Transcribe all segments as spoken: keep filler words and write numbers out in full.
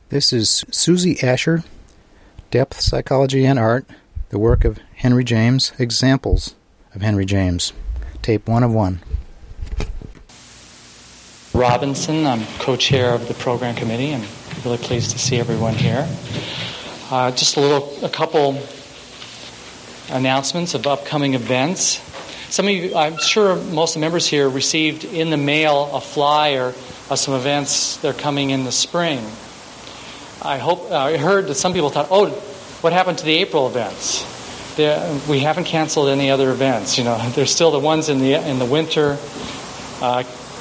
This is Susie Asher, Depth Psychology and Art, the work of Henry James, Examples of Henry James, tape one of one. Robinson, I'm co-chair of the program committee, and really pleased to see everyone here. Uh, just a little, a couple announcements of upcoming events. Some of you, I'm sure most of the members here received in the mail a flyer of some events that are coming in the spring. I hope uh, I heard that some people thought, "Oh, what happened to the April events?" They're, we haven't canceled any other events. You know, there's still the ones in the in the winter uh,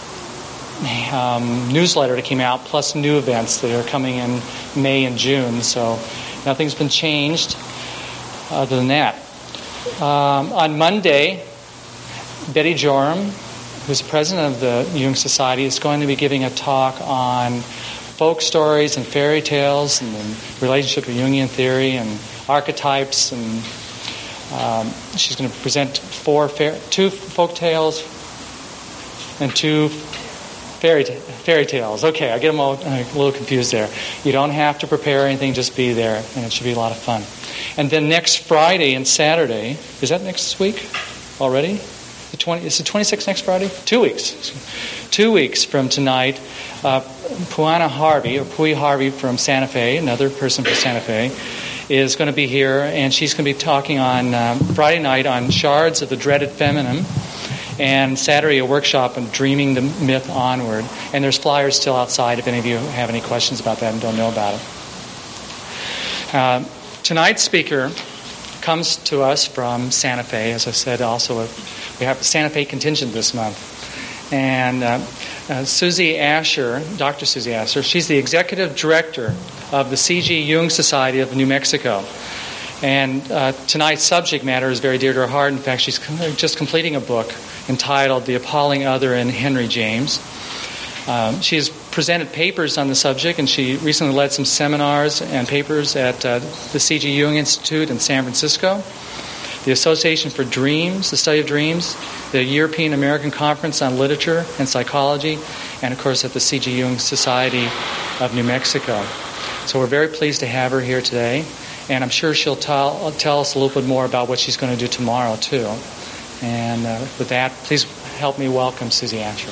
um, newsletter that came out, plus new events that are coming in May and June. So nothing's been changed other than that. Um, on Monday, Betty Joram, who's the president of the Jung Society, is going to be giving a talk on folk stories and fairy tales and the relationship of Jungian theory and archetypes. And um, she's going to present four fa- two folk tales and two fairy ta- fairy tales. Okay, I get them all a little confused there. You don't have to prepare anything; just be there, and it should be a lot of fun. And then next Friday and Saturday, is that next week already? The twenty is the twenty-sixth next Friday? Two weeks. Two weeks from tonight, uh, Puana Harvey, or Pui Harvey from Santa Fe, another person from Santa Fe, is going to be here, and she's going to be talking on um, Friday night on Shards of the Dreaded Feminine, and Saturday a workshop on Dreaming the Myth Onward. And there's flyers still outside if any of you have any questions about that and don't know about it. Uh, tonight's speaker comes to us from Santa Fe. As I said, also a, we have a Santa Fe contingent this month. And uh, uh, Susie Asher, Doctor Susie Asher, she's the executive director of the C G Jung Society of New Mexico. And uh, tonight's subject matter is very dear to her heart. In fact, she's just completing a book entitled The Appalling Other in Henry James. Um, she has presented papers on the subject, and she recently led some seminars and papers at uh, the C G Jung Institute in San Francisco, the Association for Dreams, the Study of Dreams, the European American Conference on Literature and Psychology, and of course at the C G Jung Society of New Mexico. So we're very pleased to have her here today, and I'm sure she'll tell, tell us a little bit more about what she's going to do tomorrow too. And uh, with that, please help me welcome Susie Asher.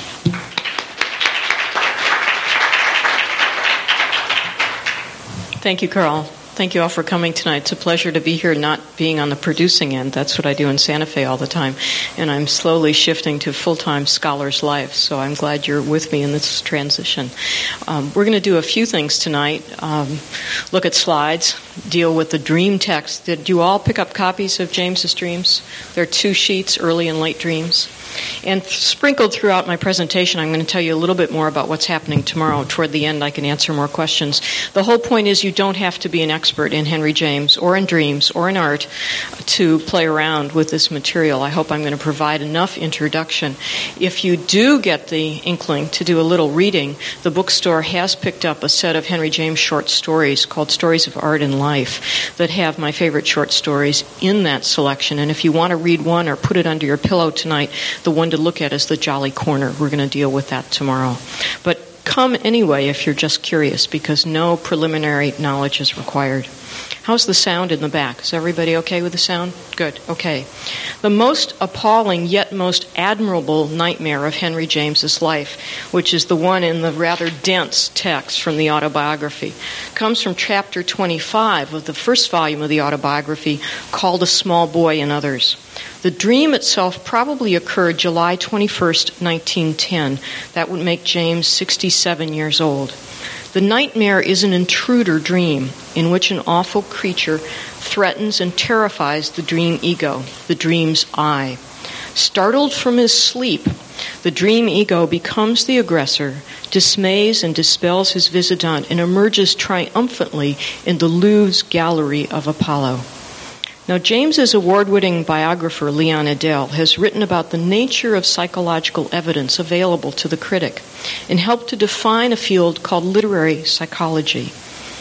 Thank you, Carl. Thank you all for coming tonight. It's a pleasure to be here, not being on the producing end. That's what I do in Santa Fe all the time. And I'm slowly shifting to full-time scholar's life, so I'm glad you're with me in this transition. Um, we're going to do a few things tonight. Um, look at slides, deal with the dream text. Did you all pick up copies of James's Dreams? There are two sheets, Early and Late Dreams. And sprinkled throughout my presentation, I'm going to tell you a little bit more about what's happening tomorrow. Toward the end, I can answer more questions. The whole point is you don't have to be an expert in Henry James or in dreams or in art to play around with this material. I hope I'm going to provide enough introduction. If you do get the inkling to do a little reading, the bookstore has picked up a set of Henry James short stories called Stories of Art and Life that have my favorite short stories in that selection. And if you want to read one or put it under your pillow tonight, the one to look at is The Jolly Corner. We're going to deal with that tomorrow. But come anyway if you're just curious, because no preliminary knowledge is required. How's the sound in the back? Is everybody okay with the sound? Good. Okay. The most appalling yet most admirable nightmare of Henry James's life, which is the one in the rather dense text from the autobiography, comes from chapter twenty-five of the first volume of the autobiography, called A Small Boy and Others. The dream itself probably occurred July twenty-first, nineteen ten. That would make James sixty-seven years old. The nightmare is an intruder dream in which an awful creature threatens and terrifies the dream ego, the dream's I. Startled from his sleep, the dream ego becomes the aggressor, dismays and dispels his visitant, and emerges triumphantly in the Louvre's Gallery of Apollo. Now, James's award-winning biographer, Leon Edel, has written about the nature of psychological evidence available to the critic and helped to define a field called literary psychology.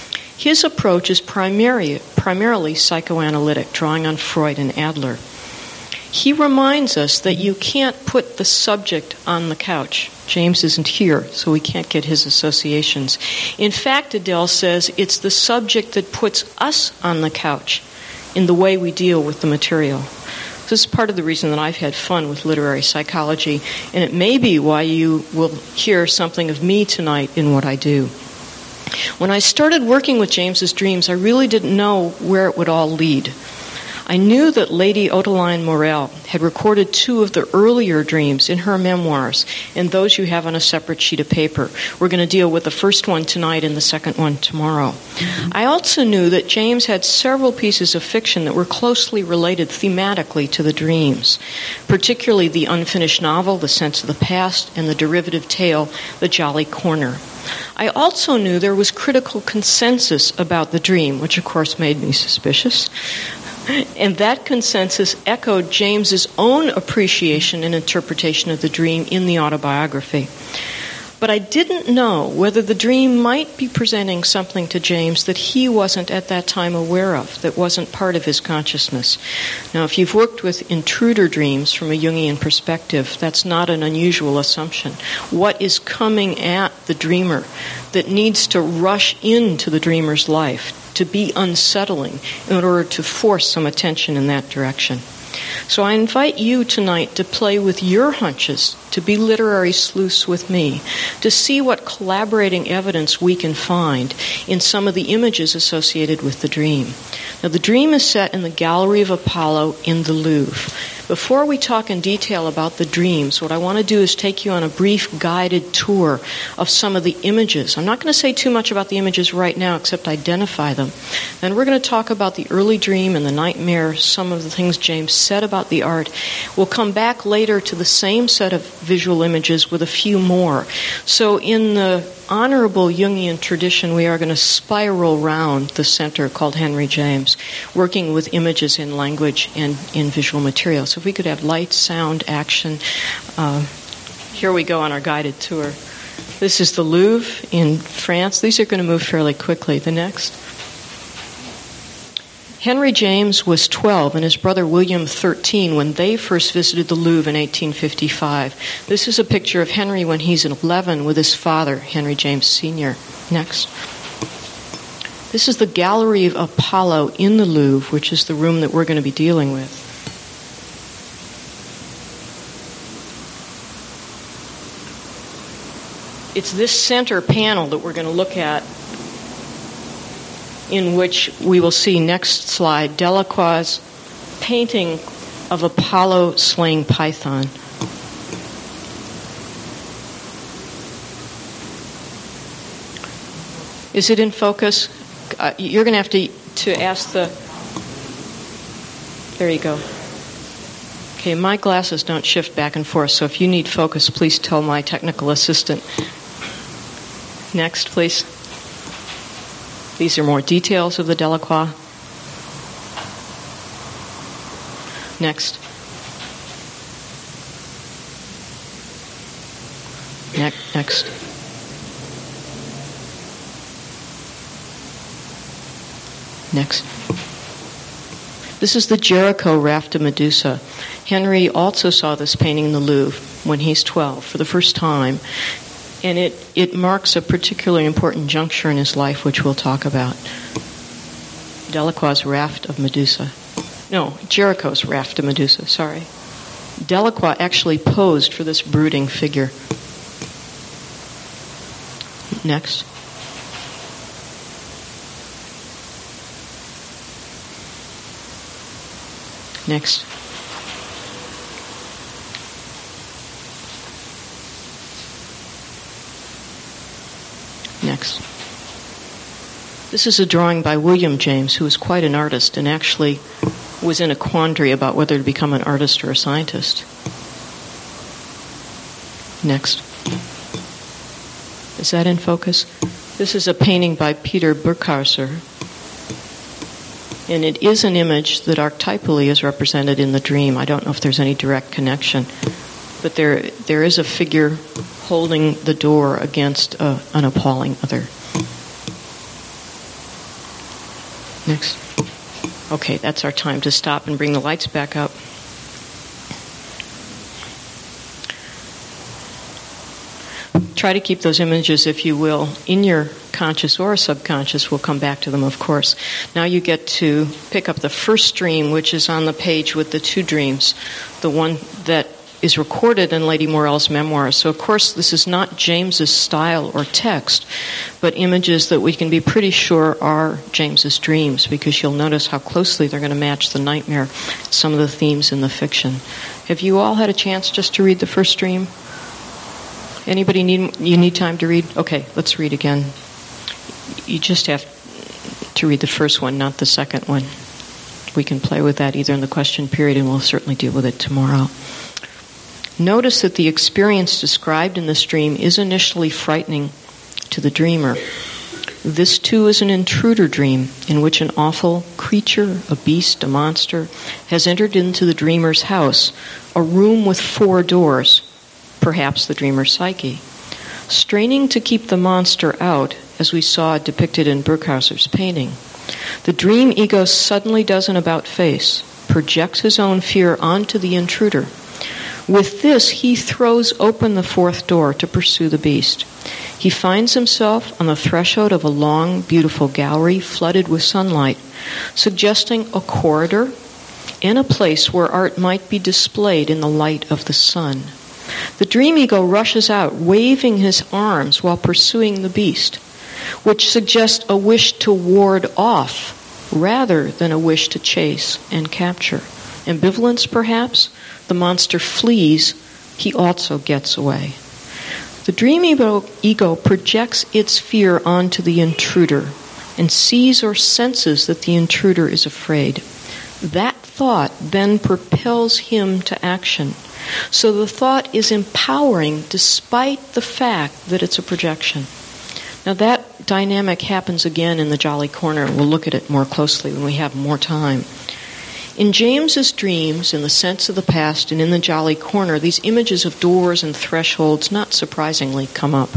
His approach is primary, primarily psychoanalytic, drawing on Freud and Adler. he reminds us that you can't put the subject on the couch. James isn't here, so we can't get his associations. In fact, Adele says it's the subject that puts us on the couch in the way we deal with the material. This is part of the reason that I've had fun with literary psychology, and it may be why you will hear something of me tonight in what I do. When I started working with James's dreams, I really didn't know where it would all lead. I knew that Lady Odeline Morel had recorded two of the earlier dreams in her memoirs, and those you have on a separate sheet of paper. We're going to deal with the first one tonight and the second one tomorrow. I also knew that James had several pieces of fiction that were closely related thematically to the dreams, particularly the unfinished novel, The Sense of the Past, and the derivative tale, The Jolly Corner. I also knew there was critical consensus about the dream, which of course made me suspicious. And that consensus echoed James's own appreciation and interpretation of the dream in the autobiography. But I didn't know whether the dream might be presenting something to James that he wasn't at that time aware of, that wasn't part of his consciousness. Now, if you've worked with intruder dreams from a Jungian perspective, that's not an unusual assumption. What is coming at the dreamer that needs to rush into the dreamer's life, to be unsettling in order to force some attention in that direction? So I invite you tonight to play with your hunches, to be literary sleuths with me, to see what collaborating evidence we can find in some of the images associated with the dream. Now, the dream is set in the Gallery of Apollo in the Louvre. Before we talk in detail about the dreams, what I want to do is take you on a brief guided tour of some of the images. I'm not going to say too much about the images right now, except identify them. Then we're going to talk about the early dream and the nightmare, some of the things James said about the art. We'll come back later to the same set of visual images with a few more. So in the honorable Jungian tradition, we are going to spiral round the center called Henry James, working with images in language and in visual material. So if we could have light, sound, action. Uh, here we go on our guided tour. This is the Louvre in France. These are going to move fairly quickly. The next. Henry James was twelve and his brother William thirteen when they first visited the Louvre in eighteen fifty-five. This is a picture of Henry when he's eleven with his father, Henry James Senior Next. This is the Gallery of Apollo in the Louvre, which is the room that we're going to be dealing with. It's this center panel that we're going to look at, in which we will see, next slide, Delacroix's painting of Apollo slaying Python. Is it in focus? Uh, you're going to have to to ask the... There you go. Okay, my glasses don't shift back and forth, so if you need focus, please tell my technical assistant. Next, please. These are more details of the Delacroix. Next. Ne- next. Next. This is the Jericho Raft of Medusa. Henry also saw this painting in the Louvre when he's twelve for the first time. And it, it marks a particularly important juncture in his life, which we'll talk about. Delacroix's Raft of Medusa. No, Jericho's Raft of Medusa, sorry. Delacroix actually posed for this brooding figure. Next. Next. Next. This is a drawing by William James, who was quite an artist and actually was in a quandary about whether to become an artist or a scientist. Next. Is that in focus? This is a painting by Peter Burkhauser, and it is an image that archetypally is represented in the dream. I don't know if there's any direct connection, but there there is a figure holding the door against a, an appalling other. Next. Okay, that's our time to stop and bring the lights back up. try to keep those images, if you will, in your conscious or subconscious. We'll come back to them, of course. Now you get to pick up the first dream, which is on the page with the two dreams, the one that is recorded in Lady Morell's memoirs. So, of course, this is not James's style or text, but images that we can be pretty sure are James's dreams, because you'll notice how closely they're going to match the nightmare, some of the themes in the fiction. Have you all had a chance just to read the first dream? Anybody need, you need time to read? Okay, let's read again. You just have to read the first one, not the second one. We can play with that either in the question period, and we'll certainly deal with it tomorrow. Notice that the experience described in this dream is initially frightening to the dreamer. This, too, is an intruder dream in which an awful creature, a beast, a monster, has entered into the dreamer's house, a room with four doors, perhaps the dreamer's psyche. Straining to keep the monster out, as we saw depicted in Burghauser's painting, the dream ego suddenly does an about-face, projects his own fear onto the intruder. With this, he throws open the fourth door to pursue the beast. He finds himself on the threshold of a long, beautiful gallery flooded with sunlight, suggesting a corridor and a place where art might be displayed in the light of the sun. The dream ego rushes out, waving his arms while pursuing the beast, which suggests a wish to ward off rather than a wish to chase and capture. Ambivalence, perhaps? The monster flees, he also gets away. The dream ego, ego projects its fear onto the intruder and sees or senses that the intruder is afraid. That thought then propels him to action. So the thought is empowering despite the fact that it's a projection. Now that dynamic happens again in the Jolly Corner. We'll look at it more closely when we have more time. In James's dreams, in the sense of the past, and in the Jolly Corner, these images of doors and thresholds, not surprisingly, come up.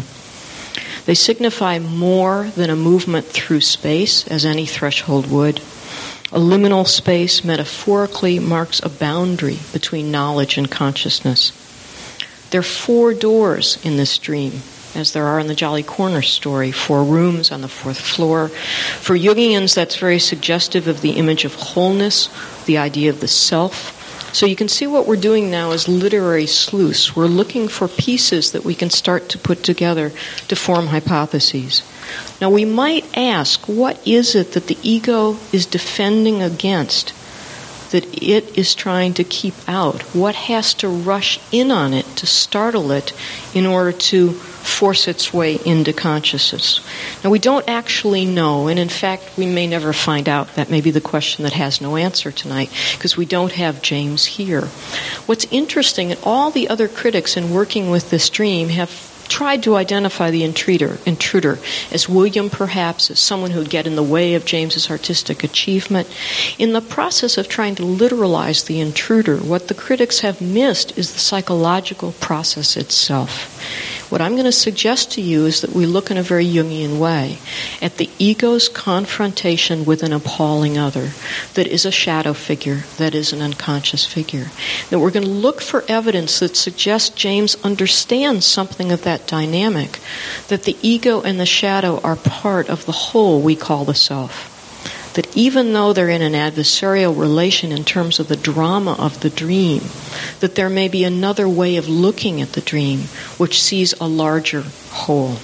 They signify more than a movement through space, as any threshold would. A liminal space metaphorically marks a boundary between knowledge and consciousness. There are four doors in this dream, as there are in the Jolly Corner story, four rooms on the fourth floor. For Jungians, that's very suggestive of the image of wholeness, the idea of the self. So you can see what we're doing now is literary sleuths. We're looking for pieces that we can start to put together to form hypotheses. Now we might ask, what is it that the ego is defending against, that it is trying to keep out? What has to rush in on it to startle it in order to force its way into consciousness? Now, we don't actually know, and in fact, we may never find out. That may be the question that has no answer tonight, because we don't have James here. What's interesting, and all the other critics in working with this dream have tried to identify the intruder, intruder as William, perhaps, as someone who would get in the way of James's artistic achievement. In the process of trying to literalize the intruder, what the critics have missed is the psychological process itself. What I'm going to suggest to you is that we look in a very Jungian way at the ego's confrontation with an appalling other that is a shadow figure, that is an unconscious figure. That we're going to look for evidence that suggests James understands something of that dynamic, that the ego and the shadow are part of the whole we call the self. That even though they're in an adversarial relation in terms of the drama of the dream, that there may be another way of looking at the dream which sees a larger whole.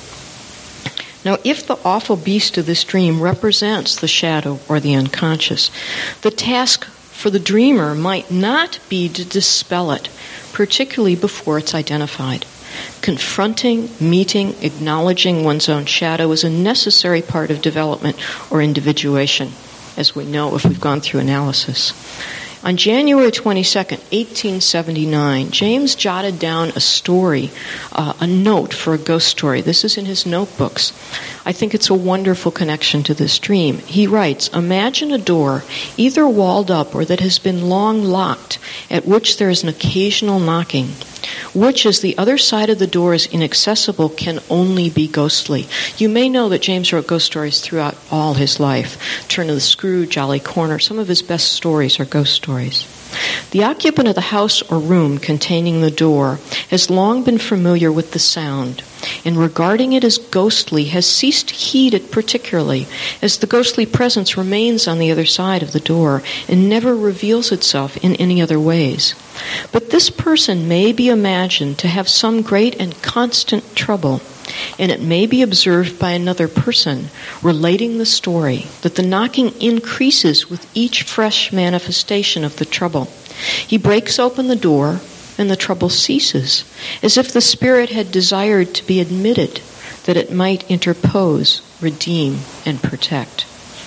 Now, if the awful beast of this dream represents the shadow or the unconscious, the task for the dreamer might not be to dispel it, particularly before it's identified. Confronting, meeting, acknowledging one's own shadow is a necessary part of development or individuation, as we know if we've gone through analysis. On January twenty-second, eighteen seventy-nine, James jotted down a story, uh, a note for a ghost story. This is in his notebooks. I think it's a wonderful connection to this dream. He writes, "Imagine a door, either walled up or that has been long locked, at which there is an occasional knocking, which, as the other side of the door is inaccessible, can only be ghostly." You may know that James wrote ghost stories throughout all his life. Turn of the Screw, Jolly Corner, some of his best stories are ghost stories. The occupant of the house or room containing the door has long been familiar with the sound, and regarding it as ghostly has ceased to heed it particularly, as the ghostly presence remains on the other side of the door and never reveals itself in any other ways. But this person may be imagined to have some great and constant trouble, and it may be observed by another person relating the story that the knocking increases with each fresh manifestation of the trouble. He breaks open the door, and the trouble ceases, as if the spirit had desired to be admitted, that it might interpose, redeem, and protect.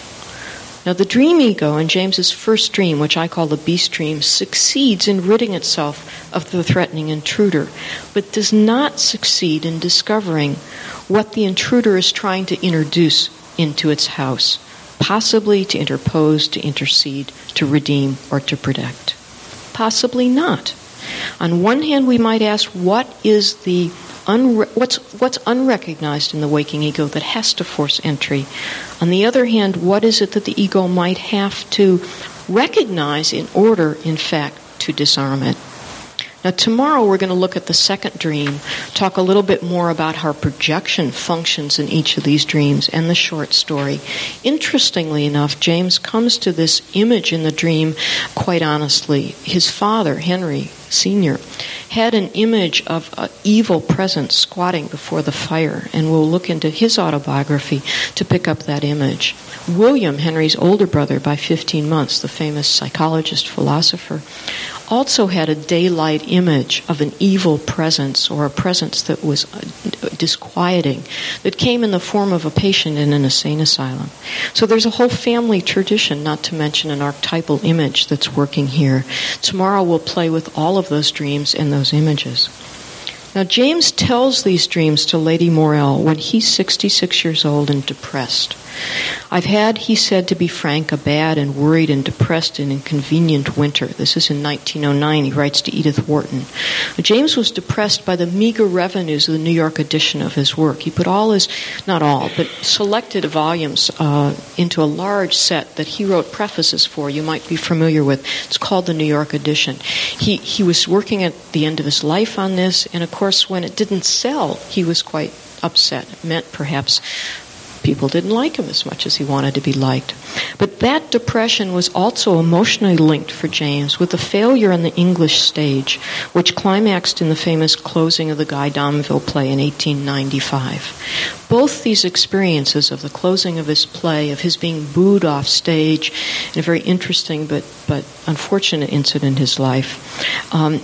Now, the dream ego in James's first dream, which I call the beast dream, succeeds in ridding itself of the threatening intruder, but does not succeed in discovering what the intruder is trying to introduce into its house, possibly to interpose, to intercede, to redeem, or to protect. Possibly not. On one hand, we might ask, what is the unre- what's what's unrecognized in the waking ego that has to force entry? On the other hand, what is it that the ego might have to recognize in order, in fact, to disarm it? Now, tomorrow we're going to look at the second dream, talk a little bit more about how projection functions in each of these dreams, and the short story. Interestingly enough, James comes to this image in the dream quite honestly. His father, Henry Senior, had an image of an evil presence squatting before the fire, and we'll look into his autobiography to pick up that image. William, Henry's older brother by fifteen months, the famous psychologist, philosopher, also had a daylight image of an evil presence, or a presence that was disquieting, that came in the form of a patient in an insane asylum. So there's a whole family tradition, not to mention an archetypal image that's working here. Tomorrow we'll play with all of those dreams and those images. Now, James tells these dreams to Lady Morrell when he's sixty-six years old and depressed. I've had, he said, to be frank, a bad and worried and depressed and inconvenient winter. This is in nineteen oh nine. He writes to Edith Wharton. James was depressed by the meager revenues of the New York edition of his work. He put all his, not all, but selected volumes uh, into a large set that he wrote prefaces for. You might be familiar with. It's called the New York edition. He, he was working at the end of his life on this, and of course, when it didn't sell, he was quite upset. It meant perhaps people didn't like him as much as he wanted to be liked. But that depression was also emotionally linked for James with the failure on the English stage, which climaxed in the famous closing of the Guy Domville play in eighteen ninety-five. Both these experiences of the closing of his play, of his being booed off stage, and a very interesting but, but unfortunate incident in his life, um,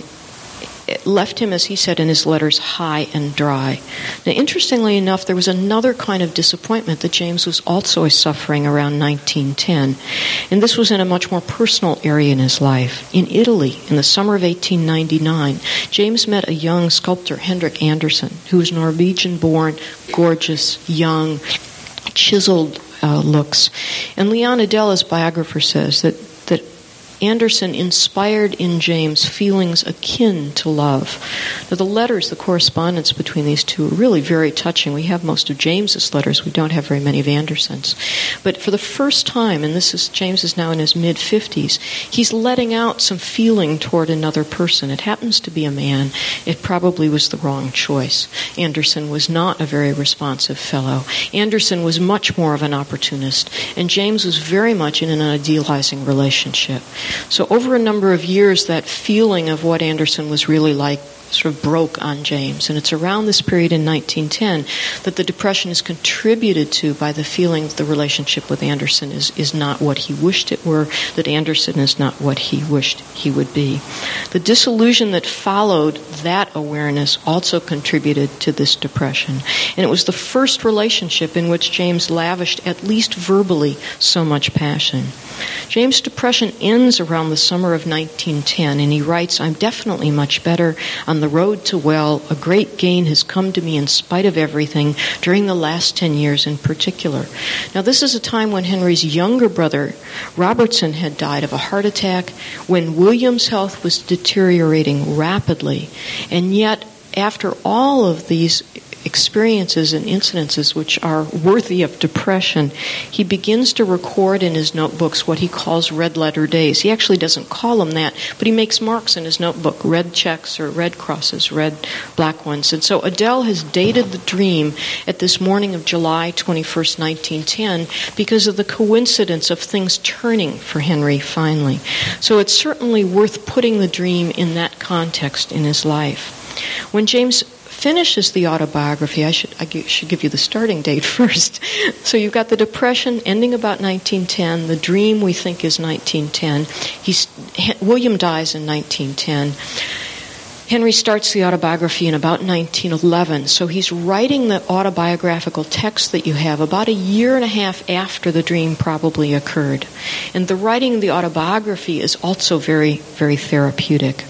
it left him, as he said in his letters, high and dry. Now, interestingly enough, there was another kind of disappointment that James was also suffering around nineteen ten, and this was in a much more personal area in his life. In Italy, in the summer of eighteen ninety-nine, James met a young sculptor, Hendrik Andersen, who was Norwegian-born, gorgeous, young, chiseled uh, looks. And Leon Adella's biographer says that that Andersen inspired in James feelings akin to love. Now, the letters, the correspondence between these two are really very touching. We have most of James's letters. We don't have very many of Andersen's. But for the first time, and this is James is now in his mid-fifties, he's letting out some feeling toward another person. It happens to be a man. It probably was the wrong choice. Andersen was not a very responsive fellow. Andersen was much more of an opportunist, and James was very much in an idealizing relationship. So over a number of years, that feeling of what Andersen was really like sort of broke on James. And it's around this period in nineteen ten that the depression is contributed to by the feeling that the relationship with Andersen is, is not what he wished it were, that Andersen is not what he wished he would be. The disillusion that followed that awareness also contributed to this depression. And it was the first relationship in which James lavished, at least verbally, so much passion. James' depression ends around the summer of nineteen ten, and he writes, I'm definitely much better. On the road to well, a great gain has come to me in spite of everything during the last ten years in particular. Now, this is a time when Henry's younger brother, Robertson, had died of a heart attack, when William's health was deteriorating rapidly, and yet after all of these experiences and incidences which are worthy of depression, he begins to record in his notebooks what he calls red letter days. He actually doesn't call them that, but he makes marks in his notebook, red checks or red crosses, red black ones. And so Adele has dated the dream at this morning of July twenty-first, nineteen ten, because of the coincidence of things turning for Henry finally. So it's certainly worth putting the dream in that context in his life. When James finishes the autobiography, I should I should give you the starting date first. So you've got the Depression ending about nineteen ten. The dream we think is nineteen ten. He's, William dies in nineteen ten. Henry starts the autobiography in about nineteen eleven. So he's writing the autobiographical text that you have about a year and a half after the dream probably occurred. And the writing of the autobiography is also very, very therapeutic.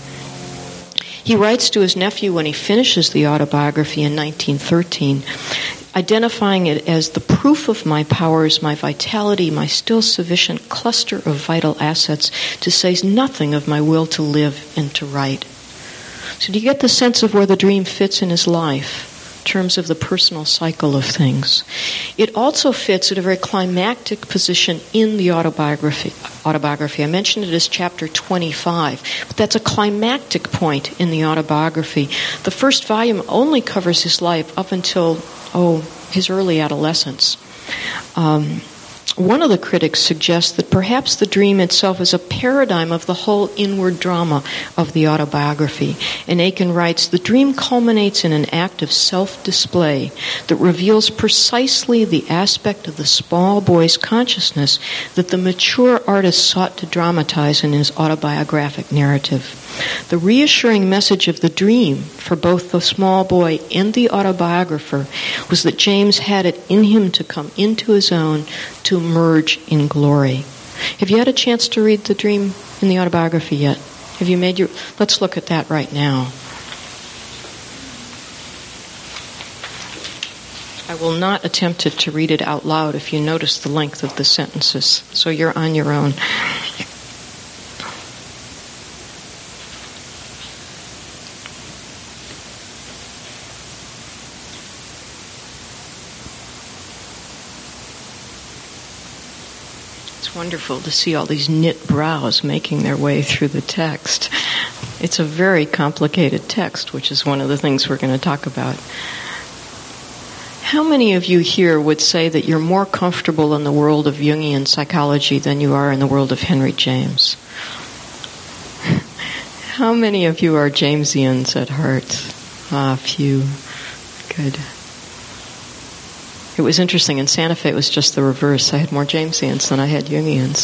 He writes to his nephew when he finishes the autobiography in nineteen thirteen, identifying it as the proof of my powers, my vitality, my still sufficient cluster of vital assets, to say nothing of my will to live and to write. So do you get the sense of where the dream fits in his life in terms of the personal cycle of things? It also fits at a very climactic position in the autobiography. Autobiography. I mentioned it as chapter twenty-five, but that's a climactic point in the autobiography. The first volume only covers his life up until, oh, his early adolescence. Um, One of the critics suggests that perhaps the dream itself is a paradigm of the whole inward drama of the autobiography. And Aiken writes, the dream culminates in an act of self-display that reveals precisely the aspect of the small boy's consciousness that the mature artist sought to dramatize in his autobiographic narrative. The reassuring message of the dream for both the small boy and the autobiographer was that James had it in him to come into his own, to emerge in glory. Have you had a chance to read the dream in the autobiography yet? Have you made your... Let's look at that right now. I will not attempt it to read it out loud if you notice the length of the sentences, so you're on your own. Wonderful to see all these knit brows making their way through the text. It's a very complicated text, which is one of the things we're going to talk about. How many of you here would say that you're more comfortable in the world of Jungian psychology than you are in the world of Henry James? How many of you are Jamesians at heart? Ah, few. Good. It was interesting. In Santa Fe, it was just the reverse. I had more Jamesians than I had Jungians.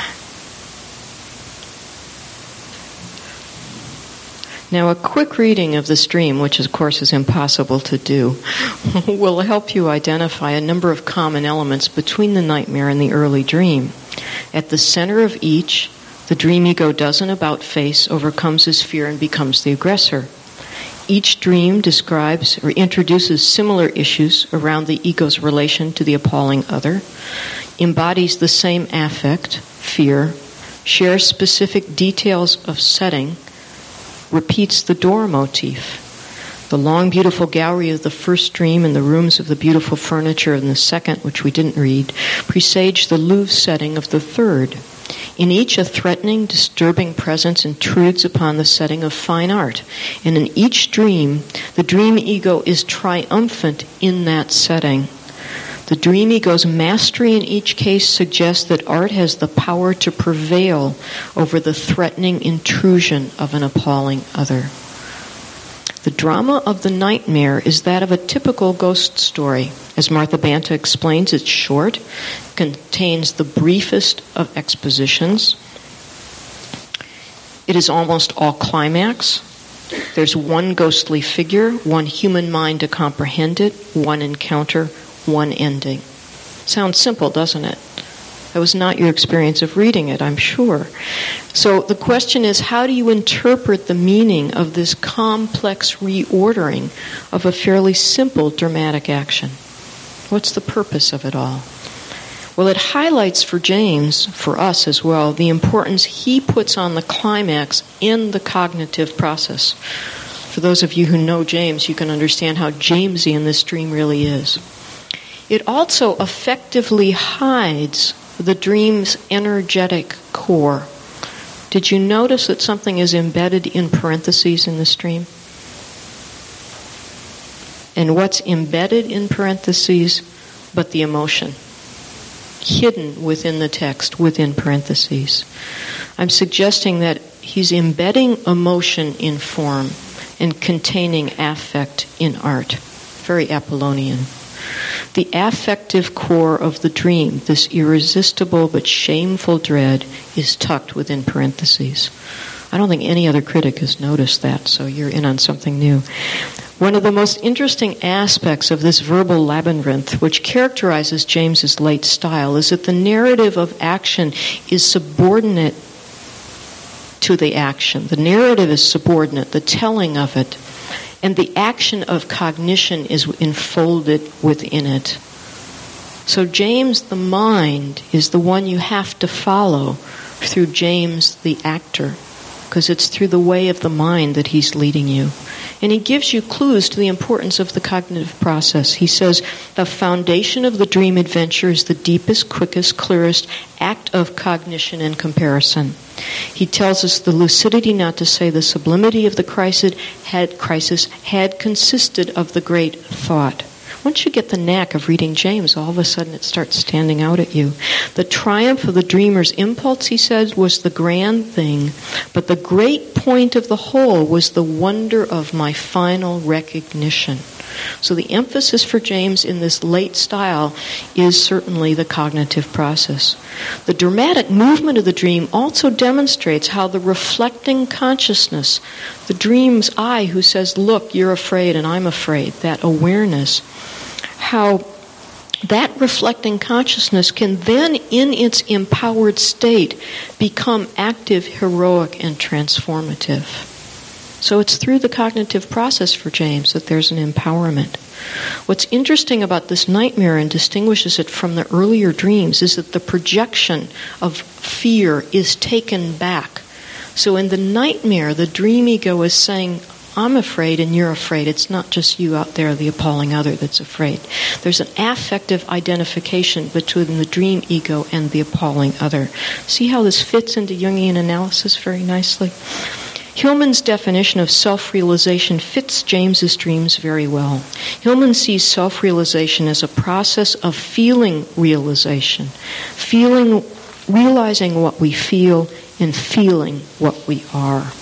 Now, a quick reading of this dream, which of course is impossible to do, will help you identify a number of common elements between the nightmare and the early dream. At the center of each, the dream ego does an about-face, overcomes his fear, and becomes the aggressor. Each dream describes or introduces similar issues around the ego's relation to the appalling other, embodies the same affect, fear, shares specific details of setting, repeats the door motif. The long, beautiful gallery of the first dream and the rooms of the beautiful furniture in the second, which we didn't read, presage the Louvre setting of the third. In each, a threatening, disturbing presence intrudes upon the setting of fine art. And in each dream, the dream ego is triumphant in that setting. The dream ego's mastery in each case suggests that art has the power to prevail over the threatening intrusion of an appalling other. The drama of the nightmare is that of a typical ghost story. As Martha Banta explains, it's short, contains the briefest of expositions. It is almost all climax. There's one ghostly figure, one human mind to comprehend it, one encounter, one ending. Sounds simple, doesn't it? That was not your experience of reading it, I'm sure. So the question is, how do you interpret the meaning of this complex reordering of a fairly simple dramatic action? What's the purpose of it all? Well, it highlights for James, for us as well, the importance he puts on the climax in the cognitive process. For those of you who know James, you can understand how Jamesian this dream really is. It also effectively hides the dream's energetic core. Did you notice that something is embedded in parentheses in this dream? And what's embedded in parentheses but the emotion? Hidden within the text, within parentheses. I'm suggesting that he's embedding emotion in form and containing affect in art. Very Apollonian. The affective core of the dream, this irresistible but shameful dread, is tucked within parentheses. I don't think any other critic has noticed that, so you're in on something new. One of the most interesting aspects of this verbal labyrinth, which characterizes James's late style, is that the narrative of action is subordinate to the action. The narrative is subordinate, the telling of it, and the action of cognition is enfolded within it. So James, the mind, is the one you have to follow through James, the actor, because it's through the way of the mind that he's leading you. And he gives you clues to the importance of the cognitive process. He says, the foundation of the dream adventure is the deepest, quickest, clearest act of cognition and comparison. He tells us the lucidity, not to say the sublimity of the crisis had, crisis had consisted of the great thought. Once you get the knack of reading James, all of a sudden it starts standing out at you. The triumph of the dreamer's impulse, he says, was the grand thing, but the great point of the whole was the wonder of my final recognition. So the emphasis for James in this late style is certainly the cognitive process. The dramatic movement of the dream also demonstrates how the reflecting consciousness, the dream's I who says, look, you're afraid and I'm afraid, that awareness, how that reflecting consciousness can then, in its empowered state, become active, heroic, and transformative. So it's through the cognitive process for James that there's an empowerment. What's interesting about this nightmare and distinguishes it from the earlier dreams is that the projection of fear is taken back. So in the nightmare, the dream ego is saying, I'm afraid and you're afraid. It's not just you out there, the appalling other, that's afraid. There's an affective identification between the dream ego and the appalling other. See how this fits into Jungian analysis very nicely? Hillman's definition of self-realization fits James's dreams very well. Hillman sees self-realization as a process of feeling realization, feeling, realizing what we feel and feeling what we are.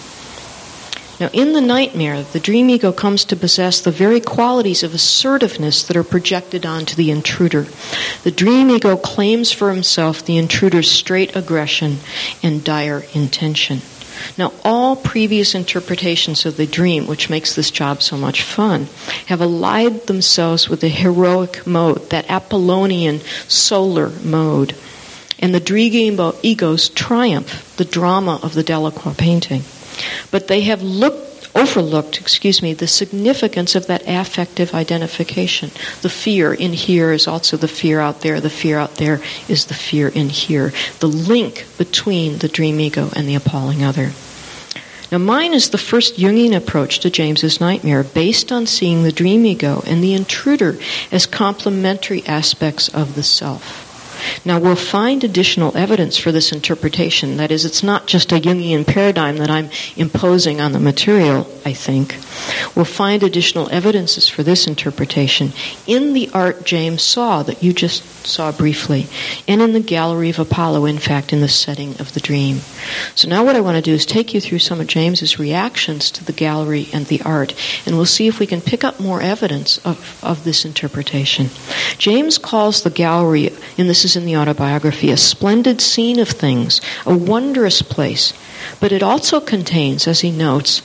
Now, in the nightmare, the dream ego comes to possess the very qualities of assertiveness that are projected onto the intruder. The dream ego claims for himself the intruder's straight aggression and dire intention. Now, all previous interpretations of the dream, which makes this job so much fun, have allied themselves with the heroic mode, that Apollonian solar mode, and the dream ego's triumph, the drama of the Delacroix painting. But they have looked, overlooked, excuse me, the significance of that affective identification. The fear in here is also the fear out there. The fear out there is the fear in here. The link between the dream ego and the appalling other. Now, mine is the first Jungian approach to James's nightmare, based on seeing the dream ego and the intruder as complementary aspects of the self. Now, we'll find additional evidence for this interpretation. That is, it's not just a Jungian paradigm that I'm imposing on the material, I think. We'll find additional evidences for this interpretation in the art James saw that you just saw briefly, and in the Gallery of Apollo, in fact, in the setting of the dream. So now what I want to do is take you through some of James's reactions to the gallery and the art, and we'll see if we can pick up more evidence of, of this interpretation. James calls the gallery, and this is in the autobiography, a splendid scene of things, a wondrous place, but it also contains, as he notes,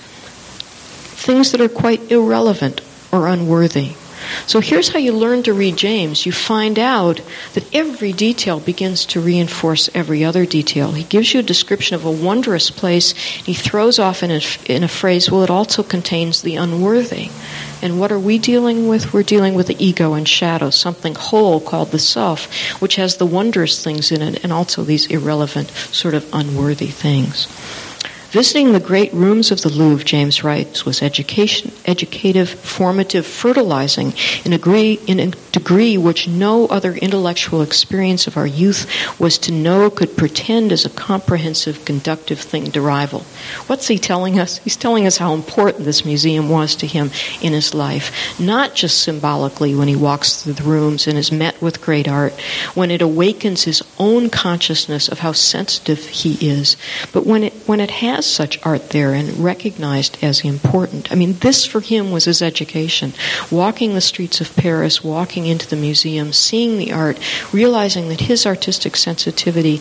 things that are quite irrelevant or unworthy. So here's how you learn to read James. You find out that every detail begins to reinforce every other detail. He gives you a description of a wondrous place. He throws off in a, in a phrase, well, it also contains the unworthy. And what are we dealing with? We're dealing with the ego and shadow, something whole called the self, which has the wondrous things in it and also these irrelevant, sort of unworthy things. Visiting the great rooms of the Louvre, James writes, was education, educative, formative, fertilizing in a, degree, in a degree which no other intellectual experience of our youth was to know could pretend as a comprehensive, conductive thing derival. What's he telling us? He's telling us how important this museum was to him in his life, not just symbolically when he walks through the rooms and is met with great art, when it awakens his own consciousness of how sensitive he is, but when it when it has such art there and recognized as important. I mean, this for him was his education. Walking the streets of Paris, walking into the museum, seeing the art, realizing that his artistic sensitivity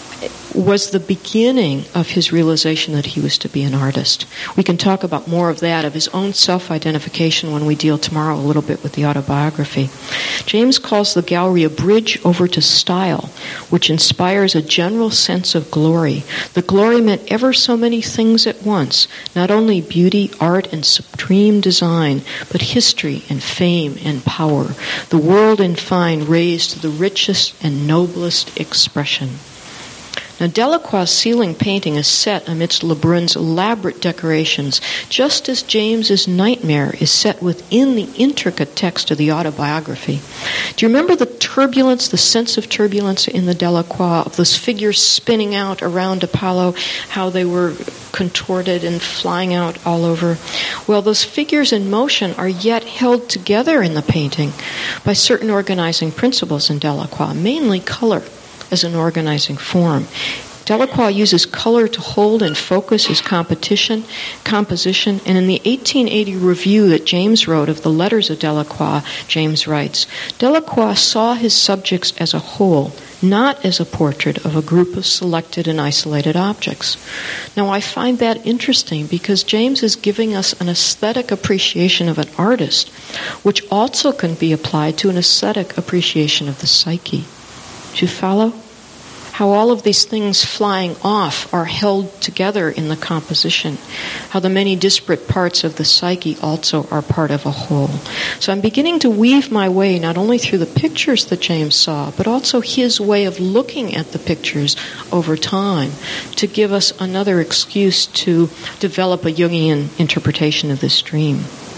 was the beginning of his realization that he was to be an artist. We can talk about more of that, of his own self-identification, when we deal tomorrow a little bit with the autobiography. James calls the gallery a bridge over to style, which inspires a general sense of glory. The glory meant ever so many things at once, not only beauty, art, and supreme design, but history and fame and power. The world, in fine, raised to the richest and noblest expression. Now, Delacroix's ceiling painting is set amidst Lebrun's elaborate decorations, just as James's Nightmare is set within the intricate text of the autobiography. Do you remember the turbulence, the sense of turbulence in the Delacroix, of those figures spinning out around Apollo, how they were contorted and flying out all over? Well, those figures in motion are yet held together in the painting by certain organizing principles in Delacroix, mainly color as an organizing form. Delacroix uses color to hold and focus his competition, composition, and in the eighteen eighty review that James wrote of the letters of Delacroix, James writes, Delacroix saw his subjects as a whole, not as a portrait of a group of selected and isolated objects. Now, I find that interesting because James is giving us an aesthetic appreciation of an artist, which also can be applied to an aesthetic appreciation of the psyche. Do you follow? How all of these things flying off are held together in the composition. How the many disparate parts of the psyche also are part of a whole. So I'm beginning to weave my way not only through the pictures that James saw, but also his way of looking at the pictures over time to give us another excuse to develop a Jungian interpretation of this dream.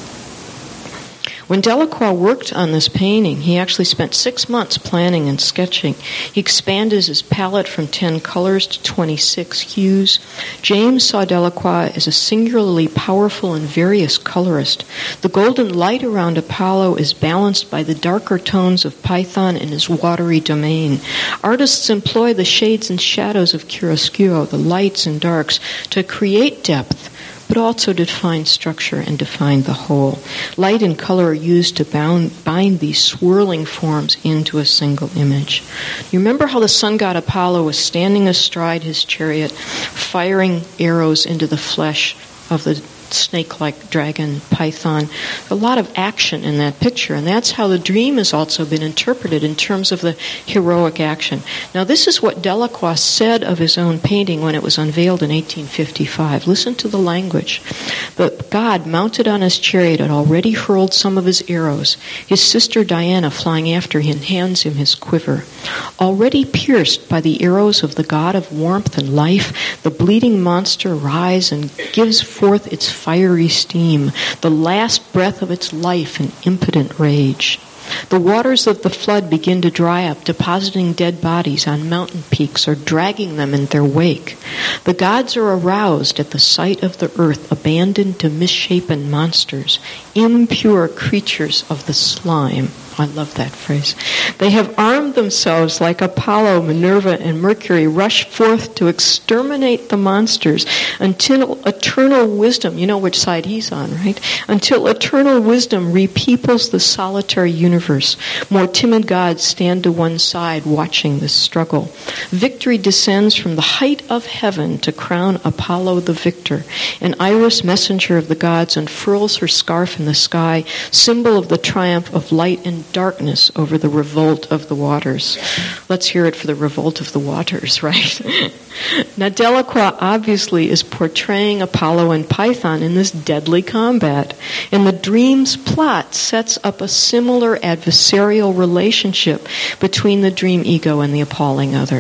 When Delacroix worked on this painting, he actually spent six months planning and sketching. He expanded his palette from ten colors to twenty-six hues. James saw Delacroix as a singularly powerful and various colorist. The golden light around Apollo is balanced by the darker tones of Python and his watery domain. Artists employ the shades and shadows of chiaroscuro, the lights and darks, to create depth, but also to define structure and define the whole. Light and color are used to bound, bind these swirling forms into a single image. You remember how the sun god Apollo was standing astride his chariot, firing arrows into the flesh of the snake-like dragon Python? A lot of action in that picture, and that's how the dream has also been interpreted in terms of the heroic action. Now, this is what Delacroix said of his own painting when it was unveiled in eighteen fifty-five. Listen to the language. But God, mounted on his chariot, had already hurled some of his arrows. His sister Diana, flying after him, hands him his quiver. Already pierced by the arrows of the god of warmth and life, the bleeding monster rises and gives forth its fiery steam, the last breath of its life in impotent rage. The waters of the flood begin to dry up, depositing dead bodies on mountain peaks or dragging them in their wake. The gods are aroused at the sight of the earth abandoned to misshapen monsters, impure creatures of the slime. I love that phrase. They have armed themselves like Apollo, Minerva, and Mercury, rush forth to exterminate the monsters until eternal wisdom, you know which side he's on, right? Until eternal wisdom repeoples the solitary universe. More timid gods stand to one side watching this struggle. Victory descends from the height of heaven to crown Apollo the victor. An Iris, messenger of the gods, unfurls her scarf in the sky, symbol of the triumph of light and darkness over the revolt of the waters. Let's hear it for the revolt of the waters, right? Now, Delacroix obviously is portraying Apollo and Python in this deadly combat, and the dream's plot sets up a similar adversarial relationship between the dream ego and the appalling other.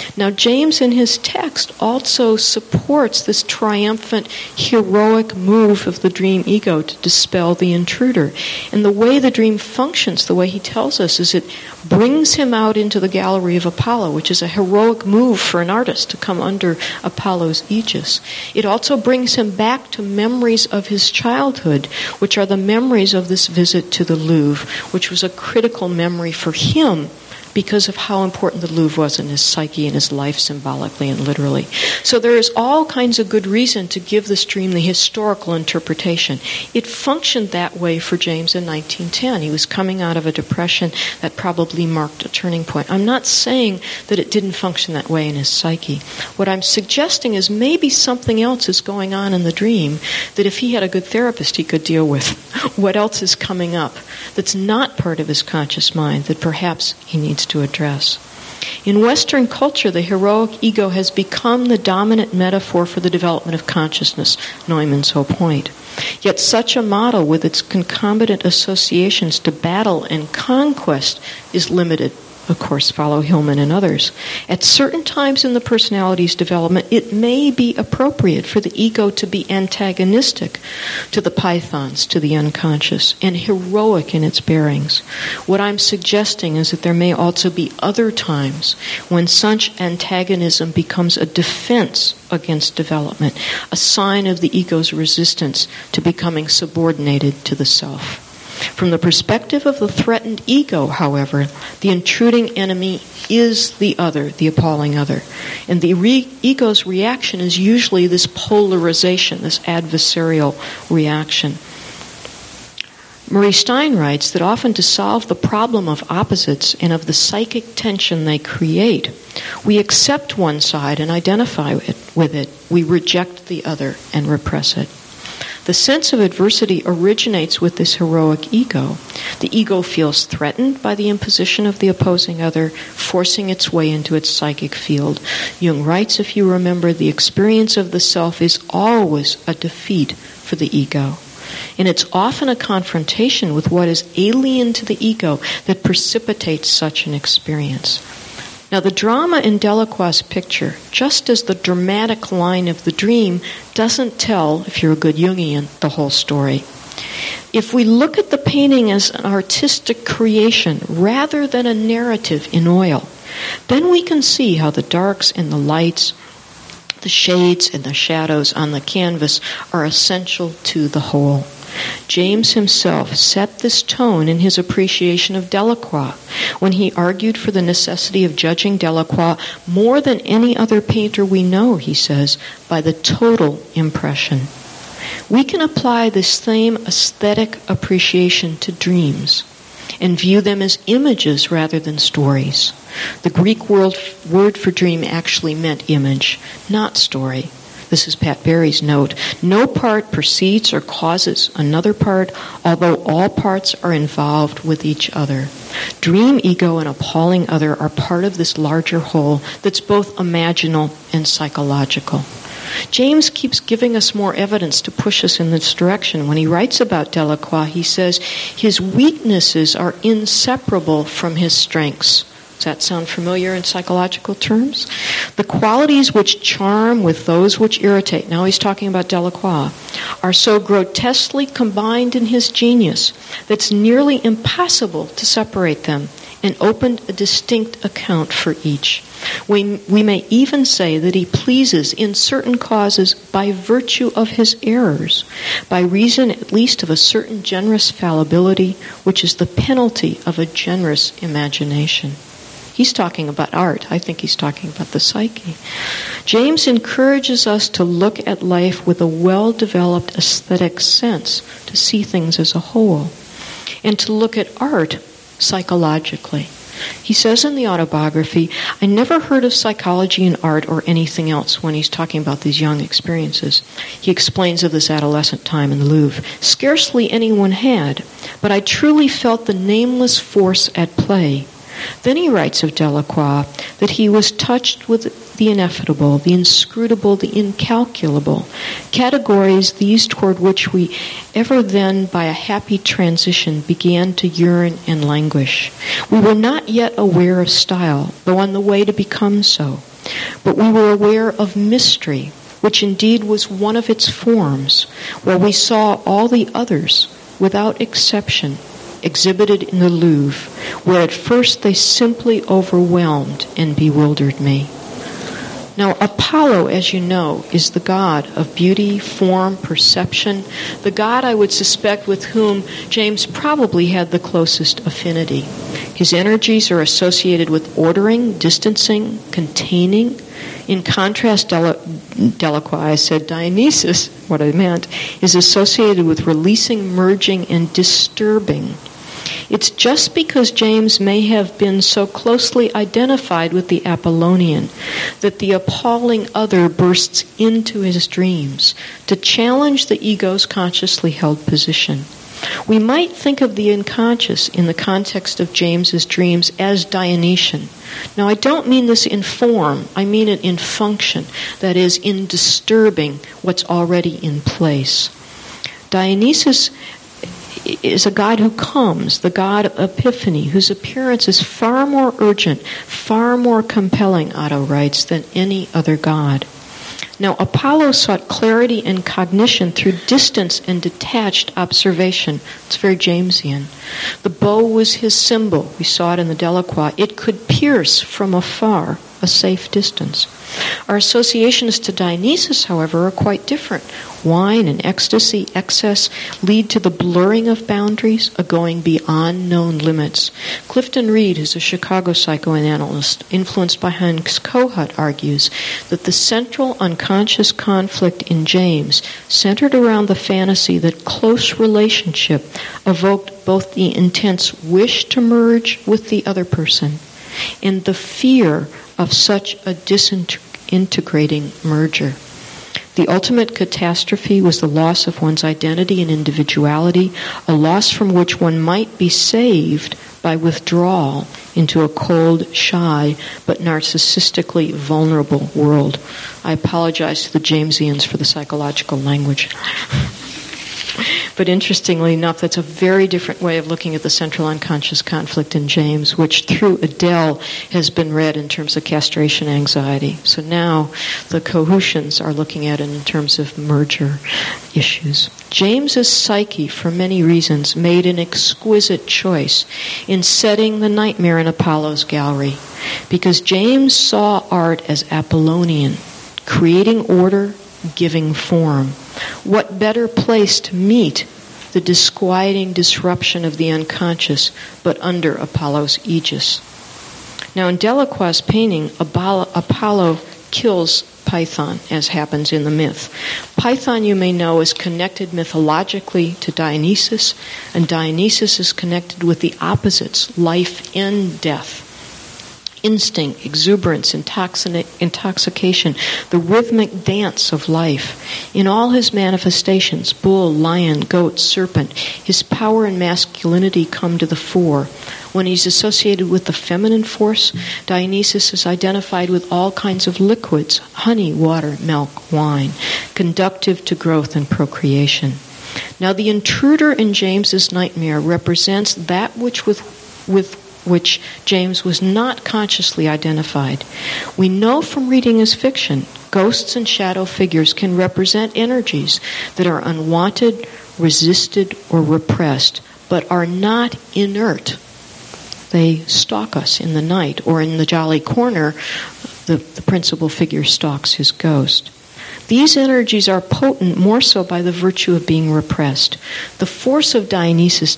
Now, James in his text also supports this triumphant, heroic move of the dream ego to dispel the intruder. And the way the dream functions, the way he tells us, is it brings him out into the gallery of Apollo, which is a heroic move for an artist to come under Apollo's aegis. It also brings him back to memories of his childhood, which are the memories of this visit to the Louvre, which was a critical memory for him because of how important the Louvre was in his psyche and his life symbolically and literally. So there is all kinds of good reason to give this dream the historical interpretation. It functioned that way for James in nineteen ten. He was coming out of a depression that probably marked a turning point. I'm not saying that it didn't function that way in his psyche. What I'm suggesting is maybe something else is going on in the dream that if he had a good therapist he could deal with. What else is coming up that's not part of his conscious mind that perhaps he needs to address? In Western culture, the heroic ego has become the dominant metaphor for the development of consciousness, Neumann's whole point. Yet such a model, with its concomitant associations to battle and conquest, is limited. Of course, follow Hillman and others. At certain times in the personality's development, it may be appropriate for the ego to be antagonistic to the pythons, to the unconscious, and heroic in its bearings. What I'm suggesting is that there may also be other times when such antagonism becomes a defense against development, a sign of the ego's resistance to becoming subordinated to the self. From the perspective of the threatened ego, however, the intruding enemy is the other, the appalling other. And the re- ego's reaction is usually this polarization, this adversarial reaction. Marie Stein writes that often to solve the problem of opposites and of the psychic tension they create, we accept one side and identify it, with it. We reject the other and repress it. The sense of adversity originates with this heroic ego. The ego feels threatened by the imposition of the opposing other, forcing its way into its psychic field. Jung writes, if you remember, the experience of the self is always a defeat for the ego. And it's often a confrontation with what is alien to the ego that precipitates such an experience. Now, the drama in Delacroix's picture, just as the dramatic line of the dream, doesn't tell, if you're a good Jungian, the whole story. If we look at the painting as an artistic creation rather than a narrative in oil, then we can see how the darks and the lights, the shades and the shadows on the canvas are essential to the whole. James himself set this tone in his appreciation of Delacroix when he argued for the necessity of judging Delacroix more than any other painter we know, he says, by the total impression. We can apply this same aesthetic appreciation to dreams and view them as images rather than stories. The Greek word for dream actually meant image, not story. This is Pat Berry's note. No part precedes or causes another part, although all parts are involved with each other. Dream ego and appalling other are part of this larger whole that's both imaginal and psychological. James keeps giving us more evidence to push us in this direction. When he writes about Delacroix, he says his weaknesses are inseparable from his strengths. Does that sound familiar in psychological terms? The qualities which charm with those which irritate, now he's talking about Delacroix, are so grotesquely combined in his genius that it's nearly impossible to separate them and opened a distinct account for each. We, we may even say that he pleases in certain causes by virtue of his errors, by reason at least of a certain generous fallibility, which is the penalty of a generous imagination. He's talking about art. I think he's talking about the psyche. James encourages us to look at life with a well-developed aesthetic sense, to see things as a whole, and to look at art psychologically. He says in the autobiography, I never heard of psychology in art or anything else when he's talking about these young experiences. He explains of this adolescent time in the Louvre. Scarcely anyone had, but I truly felt the nameless force at play. Then he writes of Delacroix that he was touched with the ineffable, the inscrutable, the incalculable, categories these toward which we ever then, by a happy transition, began to yearn and languish. We were not yet aware of style, though on the way to become so, but we were aware of mystery, which indeed was one of its forms, while we saw all the others, without exception, exhibited in the Louvre, where at first they simply overwhelmed and bewildered me. Now, Apollo, as you know, is the god of beauty, form, perception, the god I would suspect with whom James probably had the closest affinity. His energies are associated with ordering, distancing, containing. In contrast, Del- Delacroix, I said Dionysus, what I meant, is associated with releasing, merging, and disturbing. It's just because James may have been so closely identified with the Apollonian that the appalling other bursts into his dreams to challenge the ego's consciously held position. We might think of the unconscious in the context of James's dreams as Dionysian. Now, I don't mean this in form, I mean it in function, that is, in disturbing what's already in place. Dionysus is a god who comes, the god of Epiphany, whose appearance is far more urgent, far more compelling, Otto writes, than any other god. Now, Apollo sought clarity and cognition through distance and detached observation. It's very Jamesian. The bow was his symbol. We saw it in the Delacroix. It could pierce from afar, a safe distance. Our associations to Dionysus, however, are quite different. Wine and ecstasy, excess, lead to the blurring of boundaries, a going beyond known limits. Clifton Reed, who's a Chicago psychoanalyst influenced by Hans Kohut, argues that the central unconscious conflict in James centered around the fantasy that close relationship evoked both the intense wish to merge with the other person and the fear of such a disintegrating merger. The ultimate catastrophe was the loss of one's identity and individuality, a loss from which one might be saved by withdrawal into a cold, shy, but narcissistically vulnerable world. I apologize to the Jamesians for the psychological language. But interestingly enough, that's a very different way of looking at the central unconscious conflict in James, which through Adele has been read in terms of castration anxiety. So now the Kohutians are looking at it in terms of merger issues. James's psyche, for many reasons, made an exquisite choice in setting the nightmare in Apollo's gallery, because James saw art as Apollonian, creating order, giving form. What better place to meet the disquieting disruption of the unconscious but under Apollo's aegis? Now, in Delacroix's painting, Apollo kills Python, as happens in the myth. Python, you may know, is connected mythologically to Dionysus, and Dionysus is connected with the opposites, life and death. Instinct, exuberance, intoxic- intoxication, the rhythmic dance of life. In all his manifestations, bull, lion, goat, serpent, his power and masculinity come to the fore. When he's associated with the feminine force, Dionysus is identified with all kinds of liquids, honey, water, milk, wine, conductive to growth and procreation. Now, the intruder in James's nightmare represents that which with, with which James was not consciously identified. We know from reading his fiction, ghosts and shadow figures can represent energies that are unwanted, resisted, or repressed, but are not inert. They stalk us in the night, or in the Jolly Corner, the, the principal figure stalks his ghost. These energies are potent more so by the virtue of being repressed. The force of Dionysus'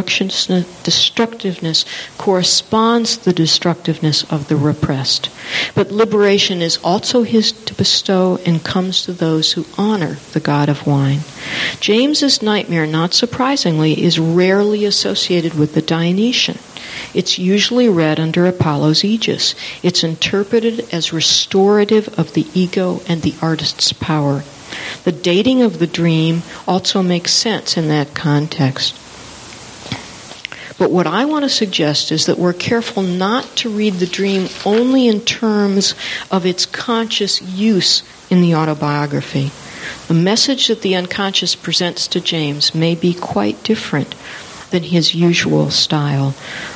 destructiveness corresponds to the destructiveness of the repressed. But liberation is also his to bestow and comes to those who honor the god of wine. James's nightmare, not surprisingly, is rarely associated with the Dionysian. It's usually read under Apollo's aegis. It's interpreted as restorative of the ego and the artist's power. The dating of the dream also makes sense in that context. But what I want to suggest is that we're careful not to read the dream only in terms of its conscious use in the autobiography. The message that the unconscious presents to James may be quite different than his usual style.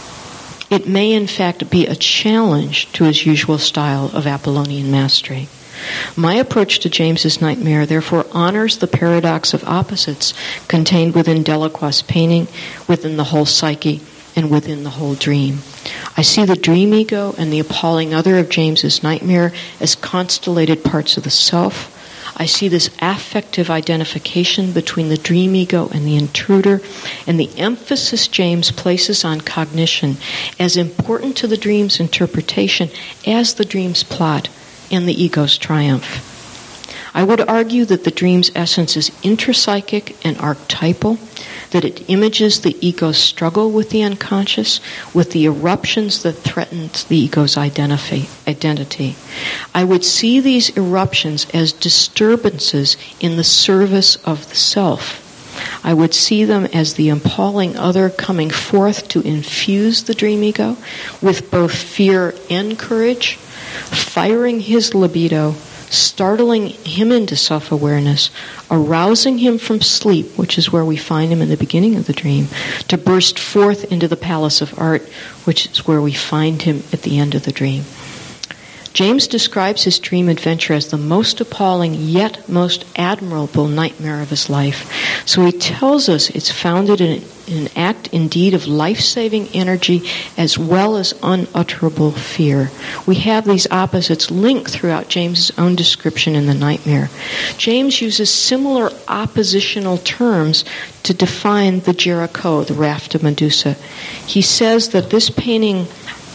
It may, in fact, be a challenge to his usual style of Apollonian mastery. My approach to James's nightmare, therefore, honors the paradox of opposites contained within Delacroix's painting, within the whole psyche, and within the whole dream. I see the dream ego and the appalling other of James's nightmare as constellated parts of the self. I see this affective identification between the dream ego and the intruder, and the emphasis James places on cognition as important to the dream's interpretation as the dream's plot and the ego's triumph. I would argue that the dream's essence is intrapsychic and archetypal, that it images the ego's struggle with the unconscious, with the eruptions that threaten the ego's identity. I would see these eruptions as disturbances in the service of the self. I would see them as the appalling other coming forth to infuse the dream ego with both fear and courage, firing his libido, startling him into self-awareness, arousing him from sleep, which is where we find him in the beginning of the dream, to burst forth into the palace of art, which is where we find him at the end of the dream. James describes his dream adventure as the most appalling yet most admirable nightmare of his life. So he tells us it's founded in an act indeed of life-saving energy as well as unutterable fear. We have these opposites linked throughout James's own description in the nightmare. James uses similar oppositional terms to define the Jericho, the raft of Medusa. He says that this painting...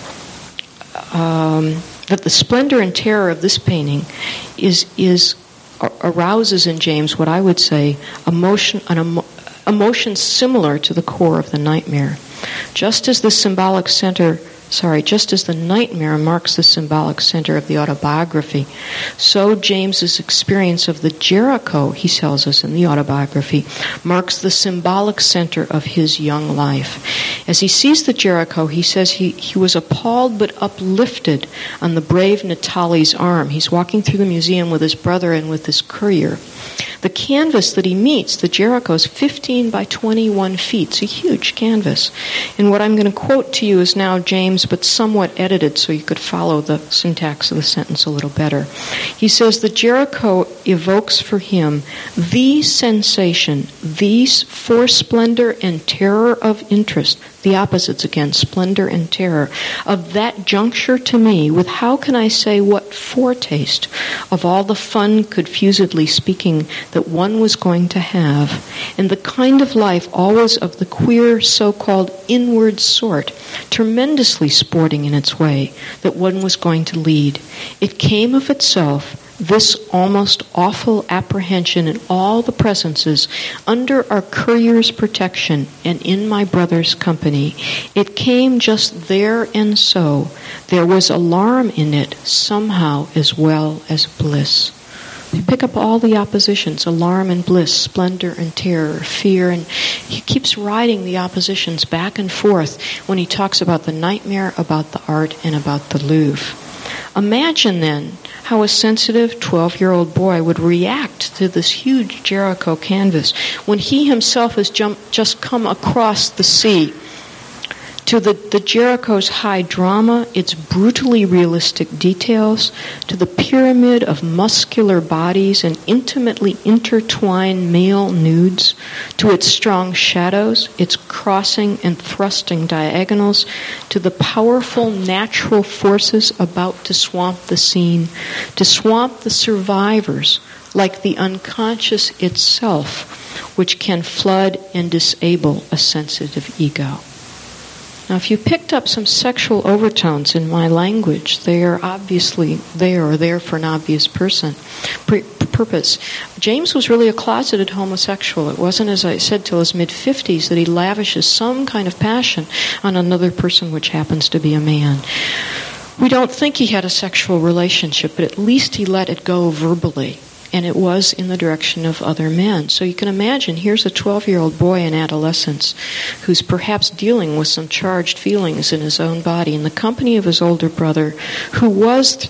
Um, that the splendor and terror of this painting is is arouses in James what I would say emotion an emo, emotion similar to the core of the nightmare. Just as the symbolic center, sorry, just as the nightmare marks the symbolic center of the autobiography, so James's experience of the Jericho, he tells us in the autobiography, marks the symbolic center of his young life. As he sees the Jericho, he says he, he was appalled but uplifted on the brave Natali's arm. He's walking through the museum with his brother and with his courier. The canvas that he meets, the Jericho, is fifteen by twenty-one feet. It's a huge canvas. And what I'm going to quote to you is now James, but somewhat edited so you could follow the syntax of the sentence a little better. He says, the Jericho evokes for him the sensation, the for splendor and terror of interest, the opposites again, splendor and terror, of that juncture to me with, how can I say, what foretaste of all the fun, confusedly speaking, that one was going to have, and the kind of life always of the queer so-called inward sort, tremendously sporting in its way, that one was going to lead. It came of itself, this almost awful apprehension in all the presences, under our courier's protection and in my brother's company. It came just there, and so there was alarm in it somehow as well as bliss. You pick up all the oppositions, alarm and bliss, splendor and terror, fear, and he keeps riding the oppositions back and forth when he talks about the nightmare, about the art, and about the Louvre. Imagine then how a sensitive twelve-year-old boy would react to this huge Jericho canvas when he himself has jumped, just come across the sea. To the, the Jericho's high drama, its brutally realistic details, to the pyramid of muscular bodies and intimately intertwined male nudes, to its strong shadows, its crossing and thrusting diagonals, to the powerful natural forces about to swamp the scene, to swamp the survivors like the unconscious itself, which can flood and disable a sensitive ego. Now, if you picked up some sexual overtones in my language, they are obviously there or there for an obvious person, pre- purpose. James was really a closeted homosexual. It wasn't, as I said, till his mid-fifties that he lavishes some kind of passion on another person, which happens to be a man. We don't think he had a sexual relationship, but at least he let it go verbally. and it was in the direction of other men. So you can imagine, here's a twelve-year-old boy in adolescence who's perhaps dealing with some charged feelings in his own body in the company of his older brother, who was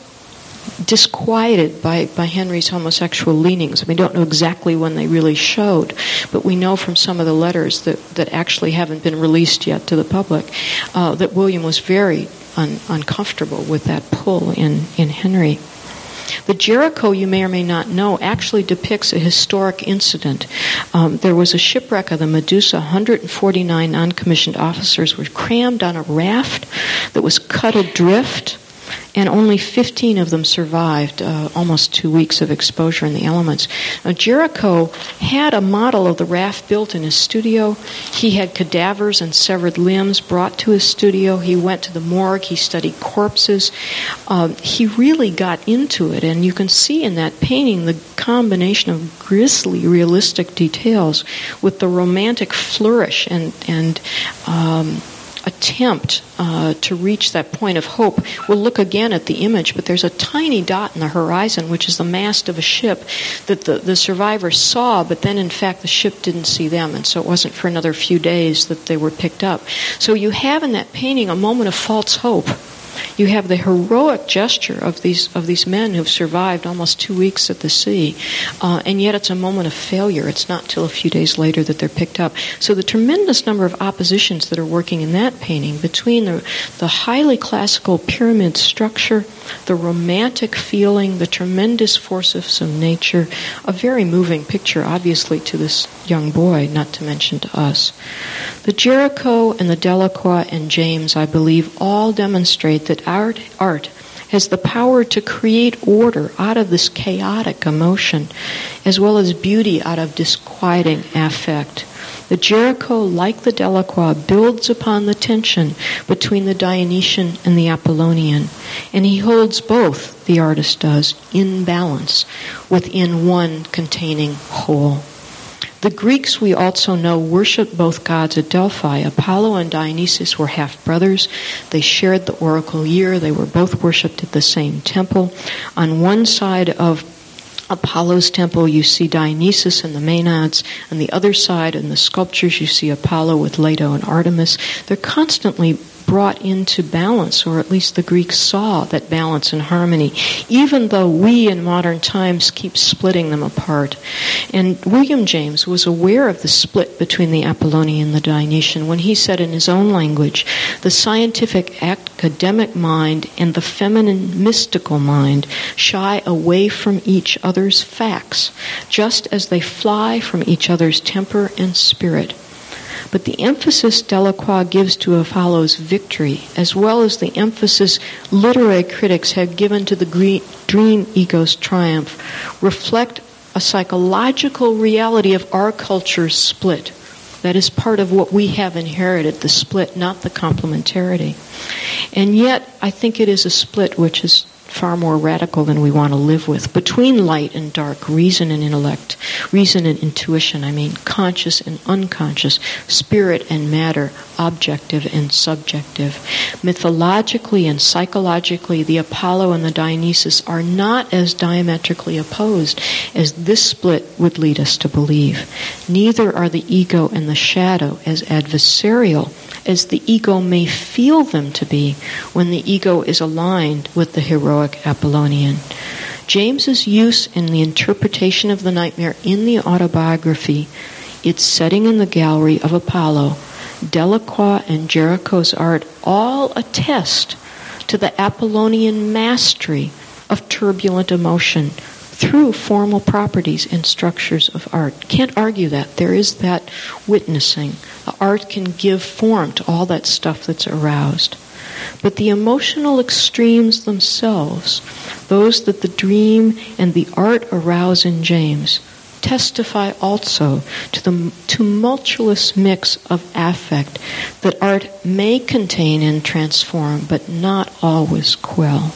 disquieted by, by Henry's homosexual leanings. We don't know exactly when they really showed, but we know from some of the letters that, that actually haven't been released yet to the public uh, that William was very un, uncomfortable with that pull in, in Henry. The Jericho, you may or may not know, actually depicts a historic incident. Um, there was a shipwreck of the Medusa. one hundred forty-nine non-commissioned officers were crammed on a raft that was cut adrift, and only fifteen of them survived, uh, almost two weeks of exposure in the elements. Now, Jericho had a model of the raft built in his studio. He had cadavers and severed limbs brought to his studio. He went to the morgue. He studied corpses. Um, he really got into it, and you can see in that painting the combination of grisly, realistic details with the romantic flourish and, and um, attempt uh, to reach that point of hope. We'll look again at the image, but there's a tiny dot in the horizon, which is the mast of a ship that the, the survivors saw, but then in fact the ship didn't see them, and so it wasn't for another few days that they were picked up. So you have in that painting a moment of false hope. You have the heroic gesture of these of these men who've survived almost two weeks at the sea, uh, and yet it's a moment of failure. It's not till a few days later that they're picked up. So the tremendous number of oppositions that are working in that painting between the, the highly classical pyramid structure, the romantic feeling, the tremendous forces of nature, a very moving picture, obviously, to this young boy, not to mention to us. The Jericho and the Delacroix and James, I believe, all demonstrate that art, art has the power to create order out of this chaotic emotion, as well as beauty out of disquieting affect. The Jericho, like the Delacroix, builds upon the tension between the Dionysian and the Apollonian, and he holds both, the artist does, in balance within one containing whole. The Greeks, we also know, worshiped both gods at Delphi. Apollo and Dionysus were half-brothers. They shared the oracle year. They were both worshipped at the same temple. On one side of Apollo's temple, you see Dionysus and the Maenads. On the other side, in the sculptures, you see Apollo with Leto and Artemis. They're constantly brought into balance, or at least the Greeks saw that balance and harmony, even though we in modern times keep splitting them apart. And William James was aware of the split between the Apollonian and the Dionysian when he said in his own language, the scientific academic mind and the feminine mystical mind shy away from each other's facts, just as they fly from each other's temper and spirit. But the emphasis Delacroix gives to Apollo's victory, as well as the emphasis literary critics have given to the dream ego's triumph, reflect a psychological reality of our culture's split. That is part of what we have inherited, the split, not the complementarity. And yet, I think it is a split which is far more radical than we want to live with, between light and dark, reason and intellect, reason and intuition, I mean, conscious and unconscious, spirit and matter, objective and subjective. Mythologically and psychologically, the Apollo and the Dionysus are not as diametrically opposed as this split would lead us to believe. Neither are the ego and the shadow as adversarial as the ego may feel them to be when the ego is aligned with the heroic Apollonian. James's use in the interpretation of the nightmare in the autobiography, its setting in the gallery of Apollo, Delacroix and Jericho's art all attest to the Apollonian mastery of turbulent emotion through formal properties and structures of art. Can't argue that. There is that witnessing. Art can give form to all that stuff that's aroused. But the emotional extremes themselves, those that the dream and the art arouse in James, testify also to the tumultuous mix of affect that art may contain and transform, but not always quell.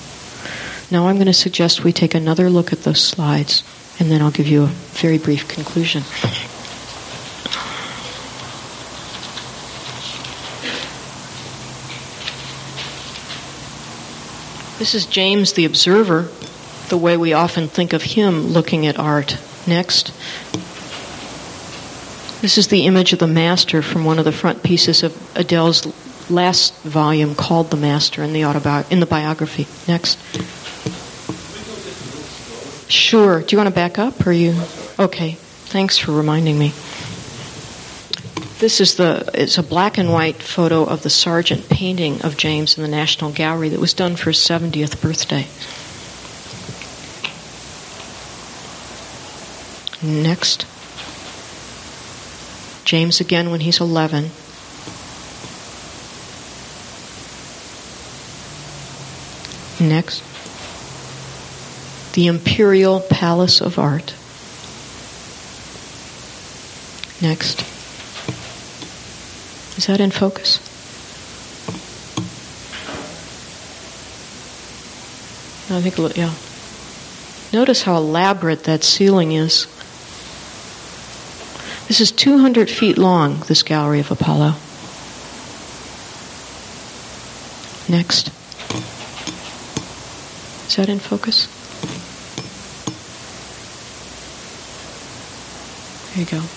Now I'm going to suggest we take another look at those slides, and then I'll give you a very brief conclusion. This is James the Observer, the way we often think of him looking at art. Next. This is the image of the Master from one of the front pieces of Adele's last volume called The Master in the, autobi- in the biography. Next. Sure. Do you want to back up? Or you? Okay. Thanks for reminding me. This is the, it's a black and white photo of the Sargent painting of James in the National Gallery that was done for his seventieth birthday. Next. James again when he's eleven. Next. The Imperial Palace of Art. Next. Is that in focus? I think, yeah. Notice how elaborate that ceiling is. This is two hundred feet long, this Gallery of Apollo. Next. Is that in focus? There you go.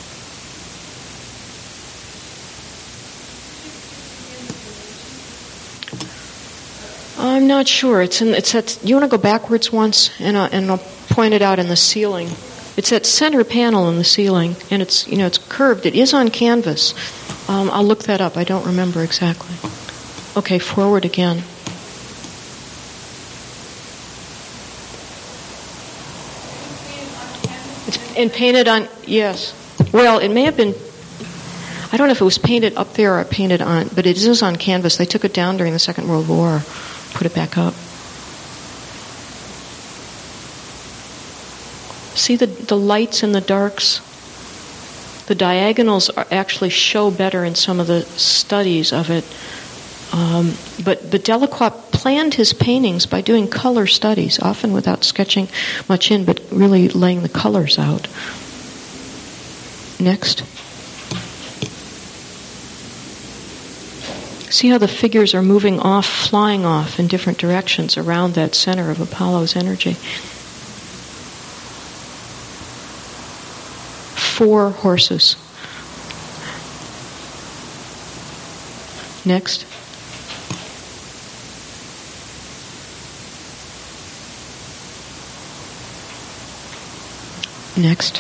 I'm not sure. It's in. It's at. You want to go backwards once, and uh, and I'll point it out in the ceiling. It's that center panel in the ceiling, and it's you know it's curved. It is on canvas. Um, I'll look that up. I don't remember exactly. Okay, forward again. It's and painted on. Yes. Well, it may have been. I don't know if it was painted up there or painted on, but it is on canvas. They took it down during the Second World War. Put it back up. See the, the lights and the darks? The diagonals are actually show better in some of the studies of it. Um, but, but Delacroix planned his paintings by doing color studies, often without sketching much in, but really laying the colors out. Next. See how the figures are moving off, flying off in different directions around that center of Apollo's energy. Four horses. Next. Next.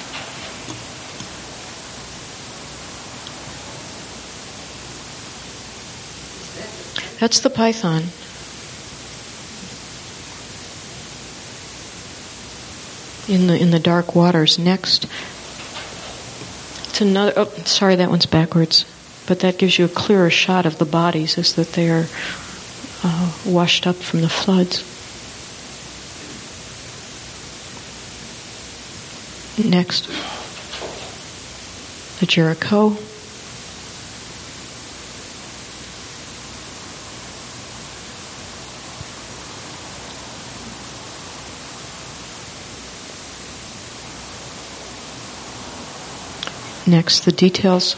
That's the python. In the in the dark waters. Next. It's another. Oh, sorry, that one's backwards. But that gives you a clearer shot of the bodies, is that they are uh, washed up from the floods. Next. The Jericho. Next, the details.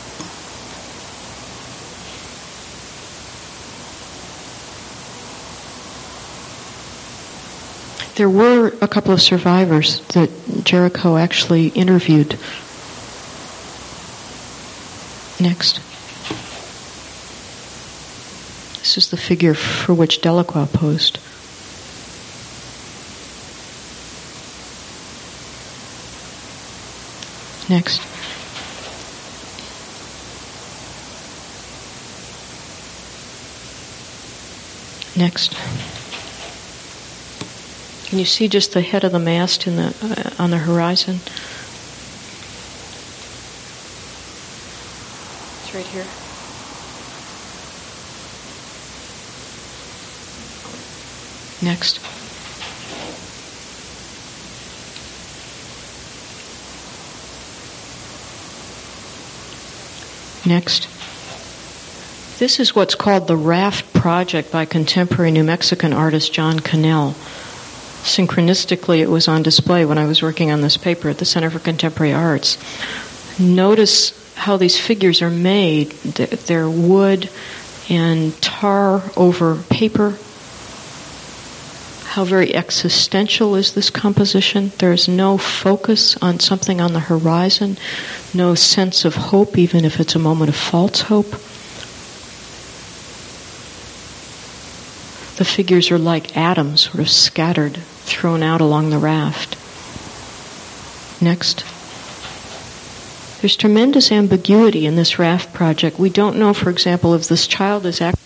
There were a couple of survivors that Jericho actually interviewed. Next. This is the figure for which Delacroix posed. Next. Next. Can you see just the head of the mast in the uh, on the horizon? It's right here. Next. Next. This is what's called the Raft Project by contemporary New Mexican artist John Cannell. Synchronistically, it was on display when I was working on this paper at the Center for Contemporary Arts. Notice how these figures are made. They're wood and tar over paper. how very existential is this composition. There's no focus on something on the horizon, no sense of hope, even if it's a moment of false hope. The figures are like atoms, sort of scattered, thrown out along the raft. Next. There's tremendous ambiguity in this raft project. We don't know, for example, if this child is actually...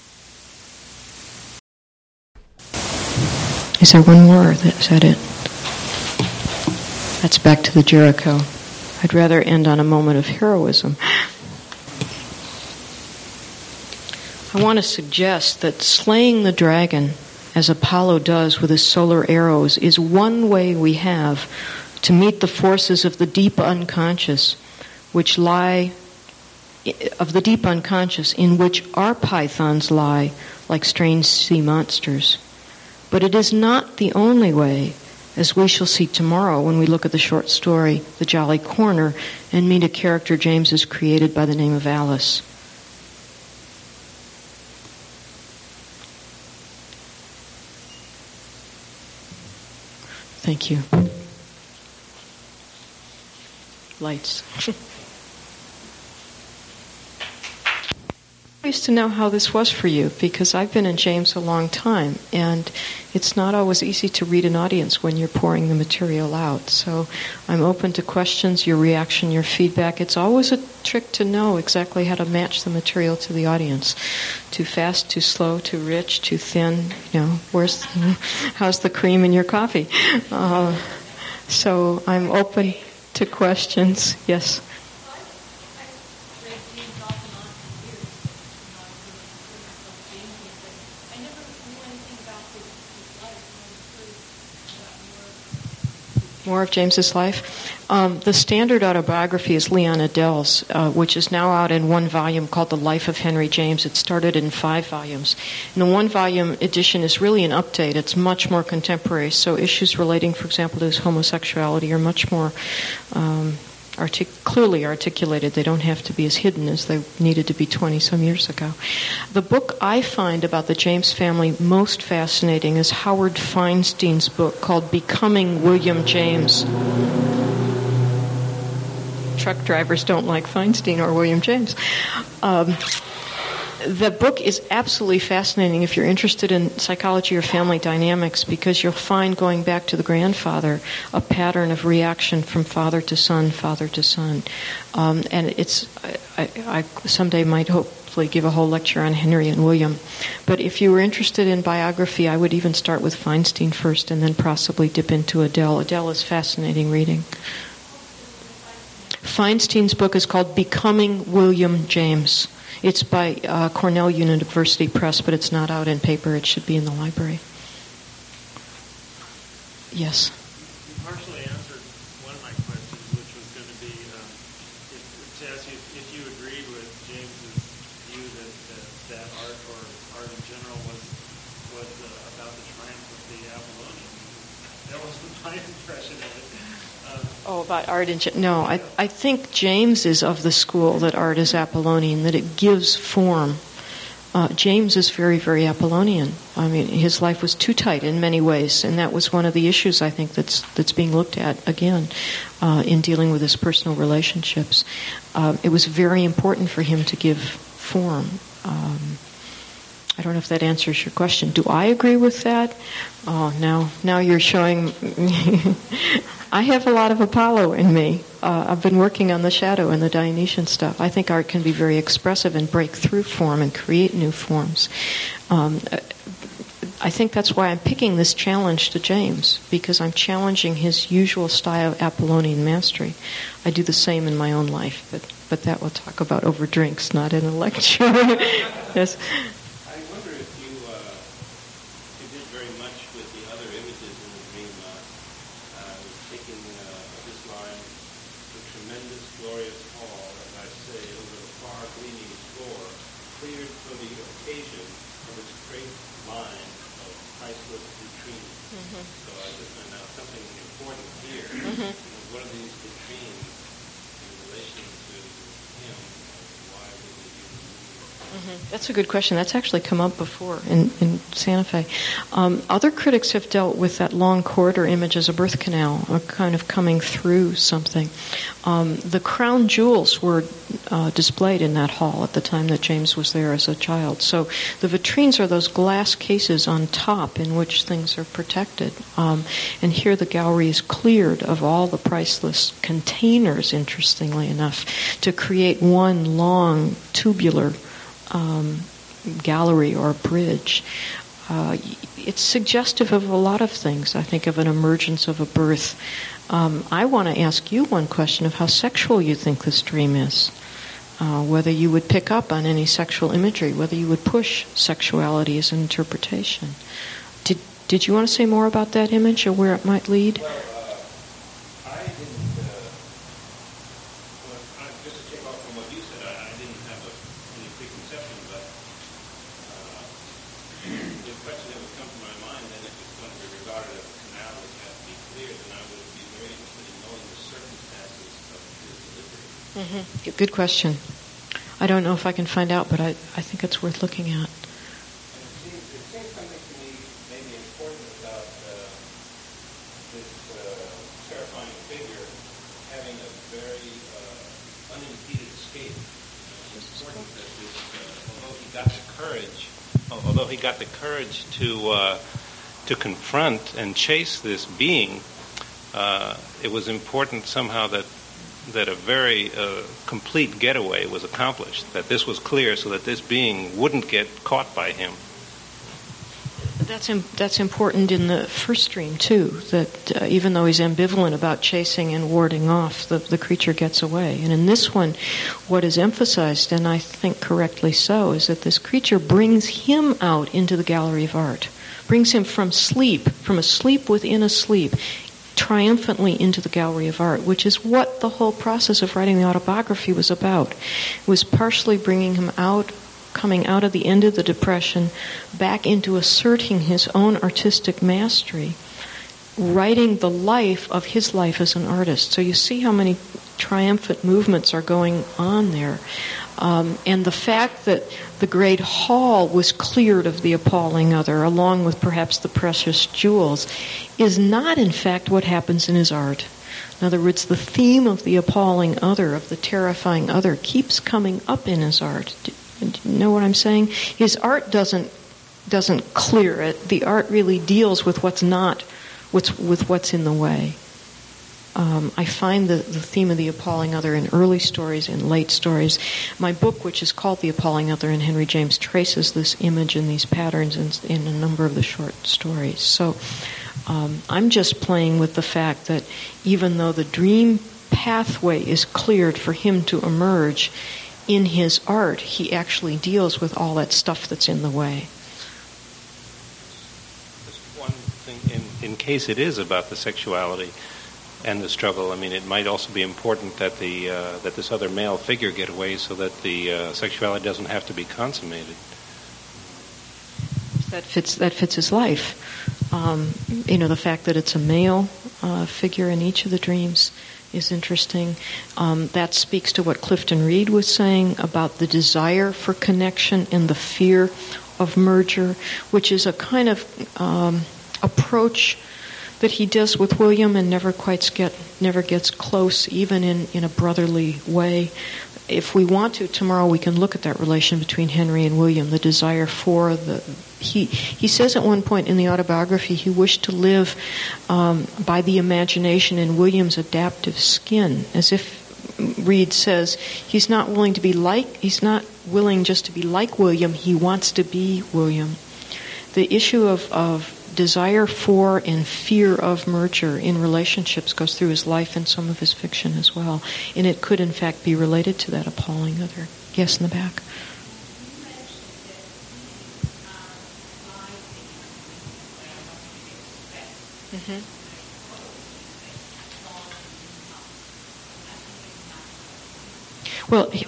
Is there one more, or is that it? That's back to the Jericho. I'd rather end on a moment of heroism. I want to suggest that slaying the dragon, as Apollo does with his solar arrows, is one way we have to meet the forces of the deep unconscious, which lie, of the deep unconscious, in which our pythons lie like strange sea monsters. But it is not the only way, as we shall see tomorrow when we look at the short story, The Jolly Corner, and meet a character James has created by the name of Alice. Thank you. Lights. I used to know how this was for you, because I've been in James a long time, and it's not always easy to read an audience when you're pouring the material out. So I'm open to questions, your reaction, your feedback. It's always a trick to know exactly how to match the material to the audience. Too fast, too slow, too rich, too thin. You know, where's how's the cream in your coffee? Uh, so I'm open to questions. Yes. More of James's life. Um, the standard autobiography is Leon Adele's, uh, which is now out in one volume called The Life of Henry James. It started in five volumes. And the one-volume edition is really an update. It's much more contemporary. So issues relating, for example, to his homosexuality are much more um, artic- clearly articulated. They don't have to be as hidden as they needed to be twenty-some years ago. The book I find about the James family most fascinating is Howard Feinstein's book called Becoming William James. Truck drivers don't like Feinstein or William James. Um, the book is absolutely fascinating if you're interested in psychology or family dynamics, because you'll find, going back to the grandfather, a pattern of reaction from father to son, father to son. Um, and it's, I, I someday might hopefully give a whole lecture on Henry and William. But if you were interested in biography, I would even start with Feinstein first and then possibly dip into Adele. Adele is fascinating reading. Feinstein's book is called Becoming William James. It's by uh, Cornell University Press, but it's not out in paper. It should be in the library. Yes? You partially answered one of my questions, which was going to be um, if, to ask you if you agreed with James's view that that, that art or art in general was was uh, about the triumph of the Apollonians. That was my impression of it. Um, Oh, about art in gen- no, I, I think James is of the school that art is Apollonian, that it gives form. Uh, James is very, very Apollonian. I mean, his life was too tight in many ways, and that was one of the issues I think that's that's being looked at again uh, in dealing with his personal relationships. Uh, it was very important for him to give form. Um, I don't know if that answers your question. Do I agree with that? Oh, now, now you're showing. I have a lot of Apollo in me. Uh, I've been working on the shadow and the Dionysian stuff. I think art can be very expressive and break through form and create new forms. Um, I think that's why I'm picking this challenge to James, because I'm challenging his usual style of Apollonian mastery. I do the same in my own life, but, but that we'll talk about over drinks, not in a lecture. Yes. Mm-hmm. That's a good question. That's actually come up before in, in Santa Fe. Um, other critics have dealt with that long corridor image as a birth canal, or kind of coming through something. Um, the crown jewels were uh, displayed in that hall at the time that James was there as a child. So the vitrines are those glass cases on top in which things are protected. Um, and here the gallery is cleared of all the priceless containers, interestingly enough, to create one long tubular Um, gallery or bridge. Uh, it's suggestive of a lot of things, I think, of an emergence of a birth. Um, I want to ask you one question of how sexual you think this dream is, uh, whether you would pick up on any sexual imagery, whether you would push sexuality as an interpretation. Did, did you want to say more about that image or where it might lead? Well, uh, I didn't, uh, well, I, just to take off from what you said, I, I didn't have a preconception, but uh, the question that would come to my mind then, if it's going to be regarded as a canal which has to be cleared, then I would be very interested in knowing the circumstances of his delivery. Mm-hmm. Good question. I don't know if I can find out, but I, I think it's worth looking at. And it seems, it seems something to me maybe important about uh, this uh, terrifying figure having a very uh, unimpeded escape. It's important that this, uh, although he got the courage, although he got the courage to uh, to confront and chase this being, uh, it was important somehow that that a very uh, complete getaway was accomplished. That this was clear, so that this being wouldn't get caught by him. That's im- that's important in the first dream too. That uh, even though he's ambivalent about chasing and warding off, the, the creature gets away. And in this one, what is emphasized, and I think correctly so, is that this creature brings him out into the gallery of art, brings him from sleep, from a sleep within a sleep, triumphantly into the gallery of art, which is what the whole process of writing the autobiography was about. It was partially bringing him out, coming out of the end of the Depression, back into asserting his own artistic mastery, writing the life of his life as an artist. So you see how many triumphant movements are going on there. Um, and the fact that the great hall was cleared of the appalling other, along with perhaps the precious jewels, is not in fact what happens in his art. In other words, the theme of the appalling other, of the terrifying other, keeps coming up in his art. Do you know what I'm saying? His art doesn't doesn't clear it. The art really deals with what's not, what's with what's in the way. Um, I find the, the theme of the appalling other in early stories, in late stories. My book, which is called The Appalling Other in Henry James, traces this image and these patterns in, in a number of the short stories. So um, I'm just playing with the fact that even though the dream pathway is cleared for him to emerge, in his art, he actually deals with all that stuff that's in the way. Just one thing, in, in case it is about the sexuality and the struggle, I mean, it might also be important that the uh, that this other male figure get away so that the uh, sexuality doesn't have to be consummated. That fits that fits his life. Um, you know, the fact that it's a male uh, figure in each of the dreams is interesting. Um, that speaks to what Clifton Reed was saying about the desire for connection and the fear of merger, which is a kind of um, approach that he does with William and never quite get never gets close, even in, in a brotherly way. If we want to, tomorrow we can look at that relation between Henry and William, the desire for the... He, he says at one point in the autobiography he wished to live um, by the imagination in William's adaptive skin, as if Reed says he's not willing to be like, he's not willing just to be like William, he wants to be William. The issue of, of desire for and fear of merger in relationships goes through his life and some of his fiction as well. And it could, in fact, be related to that appalling other. Yes, in the back. Mm-hmm. Well, he,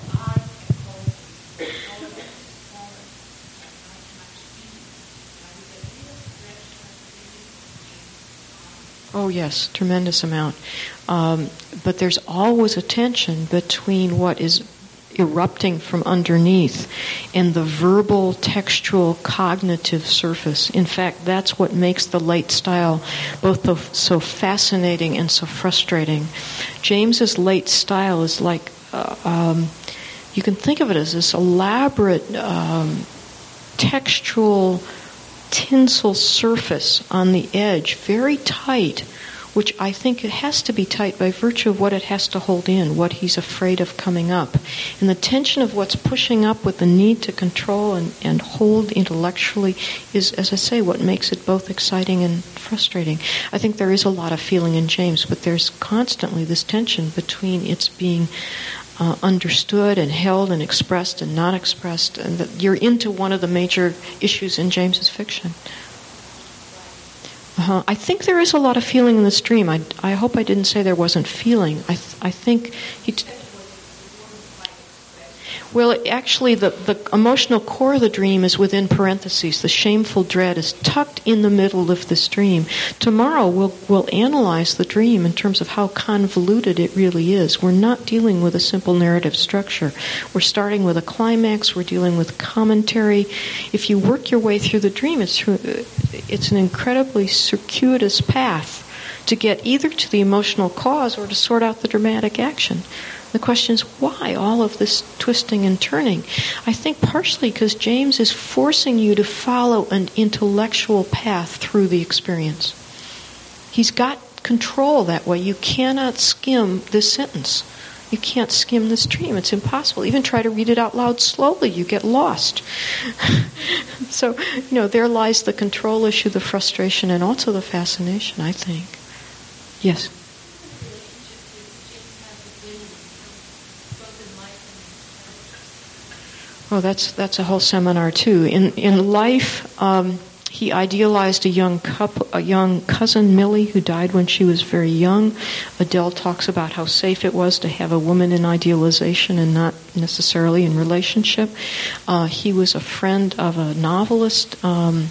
oh yes, tremendous amount. Um, but there's always a tension between what is erupting from underneath, and the verbal, textual, cognitive surface. In fact, that's what makes the late style both the, so fascinating and so frustrating. James's late style is like, uh, um, you can think of it as this elaborate um, textual tinsel surface on the edge, very tight, which I think it has to be tight by virtue of what it has to hold in, what he's afraid of coming up. And the tension of what's pushing up with the need to control and, and hold intellectually is, as I say, what makes it both exciting and frustrating. I think there is a lot of feeling in James, but there's constantly this tension between its being uh, understood and held and expressed and not expressed, and that you're into one of the major issues in James's fiction. Uh-huh. I think there is a lot of feeling in this dream. I, I hope I didn't say there wasn't feeling. I th- I think he... T- well, actually, the, the emotional core of the dream is within parentheses. The shameful dread is tucked in the middle of this dream. Tomorrow, we'll, we'll analyze the dream in terms of how convoluted it really is. We're not dealing with a simple narrative structure. We're starting with a climax. We're dealing with commentary. If you work your way through the dream, it's, it's an incredibly circuitous path to get either to the emotional cause or to sort out the dramatic action. The question is, why all of this twisting and turning? I think partially because James is forcing you to follow an intellectual path through the experience. He's got control that way. You cannot skim this sentence. You can't skim this dream. It's impossible. Even try to read it out loud slowly. You get lost. So, you know, there lies the control issue, the frustration, and also the fascination, I think. Yes? Oh, that's that's a whole seminar too. In in life, um, he idealized a young couple, a young cousin, Millie, who died when she was very young. Adele talks about how safe it was to have a woman in idealization and not necessarily in relationship. Uh, he was a friend of a novelist um,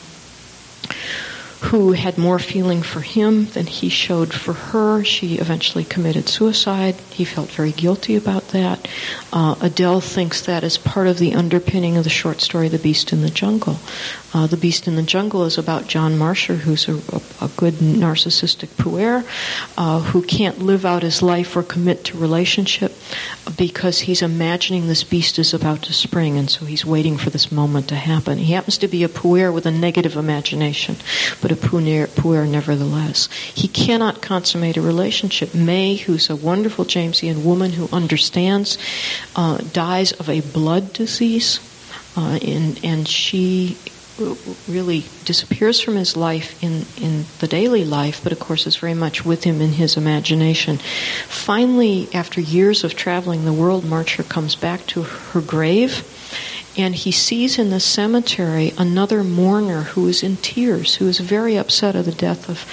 who had more feeling for him than he showed for her. She eventually committed suicide. He felt very guilty about that. Uh, Adele thinks that is part of the underpinning of the short story The Beast in the Jungle. Uh, the Beast in the Jungle is about John Marsher, who's a, a, a good narcissistic puer, uh, who can't live out his life or commit to relationship because he's imagining this beast is about to spring, and so he's waiting for this moment to happen. He happens to be a puer with a negative imagination, but a puer, puer nevertheless. He cannot consummate a relationship. May, who's a wonderful Jamesian woman who understands, uh, dies of a blood disease, uh, and, and she really disappears from his life in, in the daily life, but of course is very much with him in his imagination. Finally, after years of traveling the world, Marcher comes back to her grave, and he sees in the cemetery another mourner who is in tears, who is very upset at the death of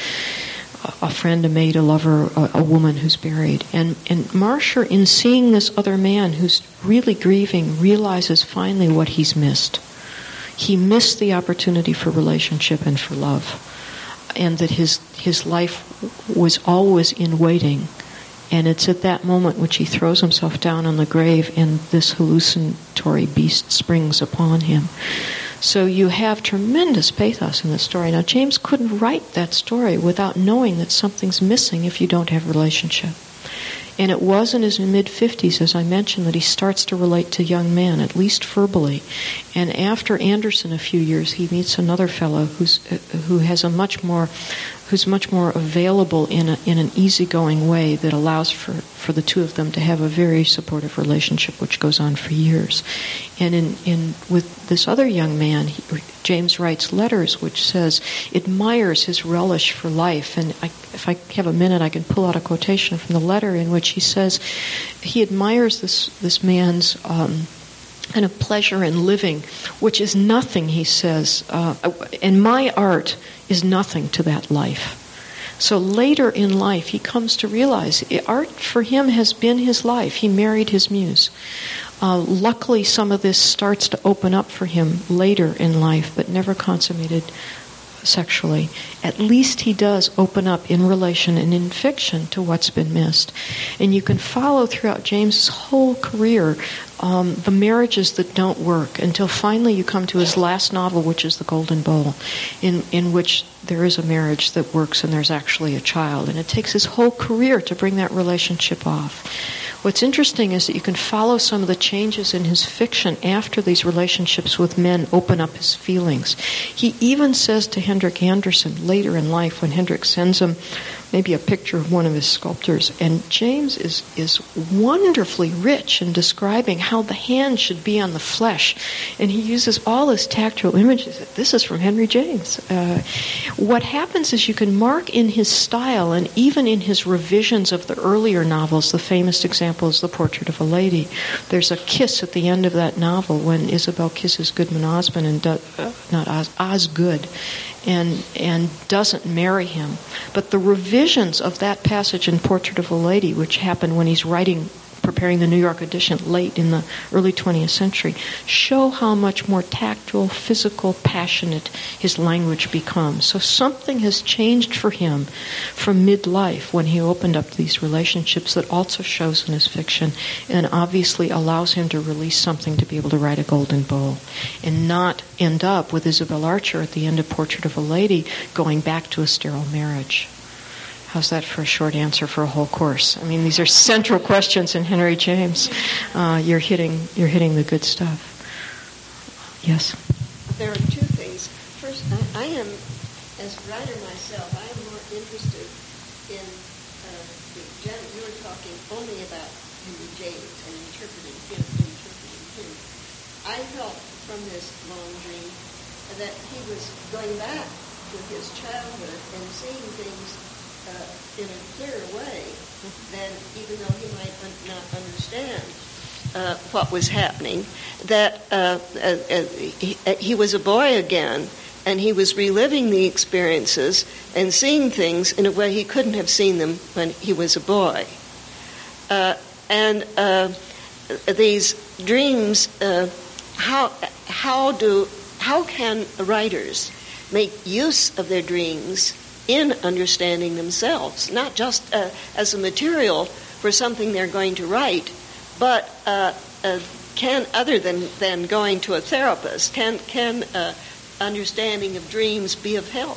a friend, a mate, a lover, a, a woman who's buried. And, and Marsher, in seeing this other man who's really grieving, realizes finally what he's missed. He missed the opportunity for relationship and for love, and that his his life was always in waiting. And it's at that moment which he throws himself down on the grave, and this hallucinatory beast springs upon him. So you have tremendous pathos in the story. Now, James couldn't write that story without knowing that something's missing if you don't have relationship. And it was in his mid-fifties, as I mentioned, that he starts to relate to young men, at least verbally. And after Anderson, a few years, he meets another fellow who's uh, who has a much more, who's much more available in a, in an easygoing way that allows for, for the two of them to have a very supportive relationship, which goes on for years. And in, in with this other young man, he, James writes letters which says, admires his relish for life. And I, if I have a minute, I can pull out a quotation from the letter in which he says he admires this, this man's um, kind of pleasure in living, which is nothing, he says. Uh, and my art is nothing to that life. So later in life, he comes to realize art for him has been his life. He married his muse. Uh, luckily, some of this starts to open up for him later in life, but never consummated sexually, at least he does open up in relation and in fiction to what's been missed. And you can follow throughout James's whole career um, the marriages that don't work until finally you come to his last novel, which is The Golden Bowl, in, in which there is a marriage that works and there's actually a child. And it takes his whole career to bring that relationship off. What's interesting is that you can follow some of the changes in his fiction after these relationships with men open up his feelings. He even says to Hendrik Anderson later in life, when Hendrik sends him maybe a picture of one of his sculptors, and James is, is wonderfully rich in describing how the hand should be on the flesh. And he uses all this tactile images. This is from Henry James. Uh, what happens is you can mark in his style, and even in his revisions of the earlier novels, the famous example is The Portrait of a Lady. There's a kiss at the end of that novel when Isabel kisses Goodman Osmond, and do, uh, not Os, Osgood, and and doesn't marry him. But the revisions of that passage in Portrait of a Lady, which happened when he's writing, preparing the New York edition late in the early twentieth century, show how much more tactile, physical, passionate his language becomes. So something has changed for him from midlife when he opened up these relationships that also shows in his fiction, and obviously allows him to release something to be able to write A Golden Bowl and not end up with Isabel Archer at the end of Portrait of a Lady going back to a sterile marriage. How's that for a short answer for a whole course? I mean, these are central questions in Henry James. Uh, you're hitting you're hitting the good stuff. Yes? There are two things. First, I, I am, as a writer myself, I am more interested in uh, the gen- you were talking only about Henry James and interpreting him, interpreting him. I felt from this long dream that he was going back to his childhood and seeing things Uh, in a clearer way than, even though he might un- not understand uh, what was happening, that uh, uh, uh, he, uh, he was a boy again, and he was reliving the experiences and seeing things in a way he couldn't have seen them when he was a boy. Uh, and uh, these dreams, uh, how how do how can writers make use of their dreams in understanding themselves, not just uh, as a material for something they're going to write, but uh, uh, can, other than, than going to a therapist, can, can uh, understanding of dreams be of help?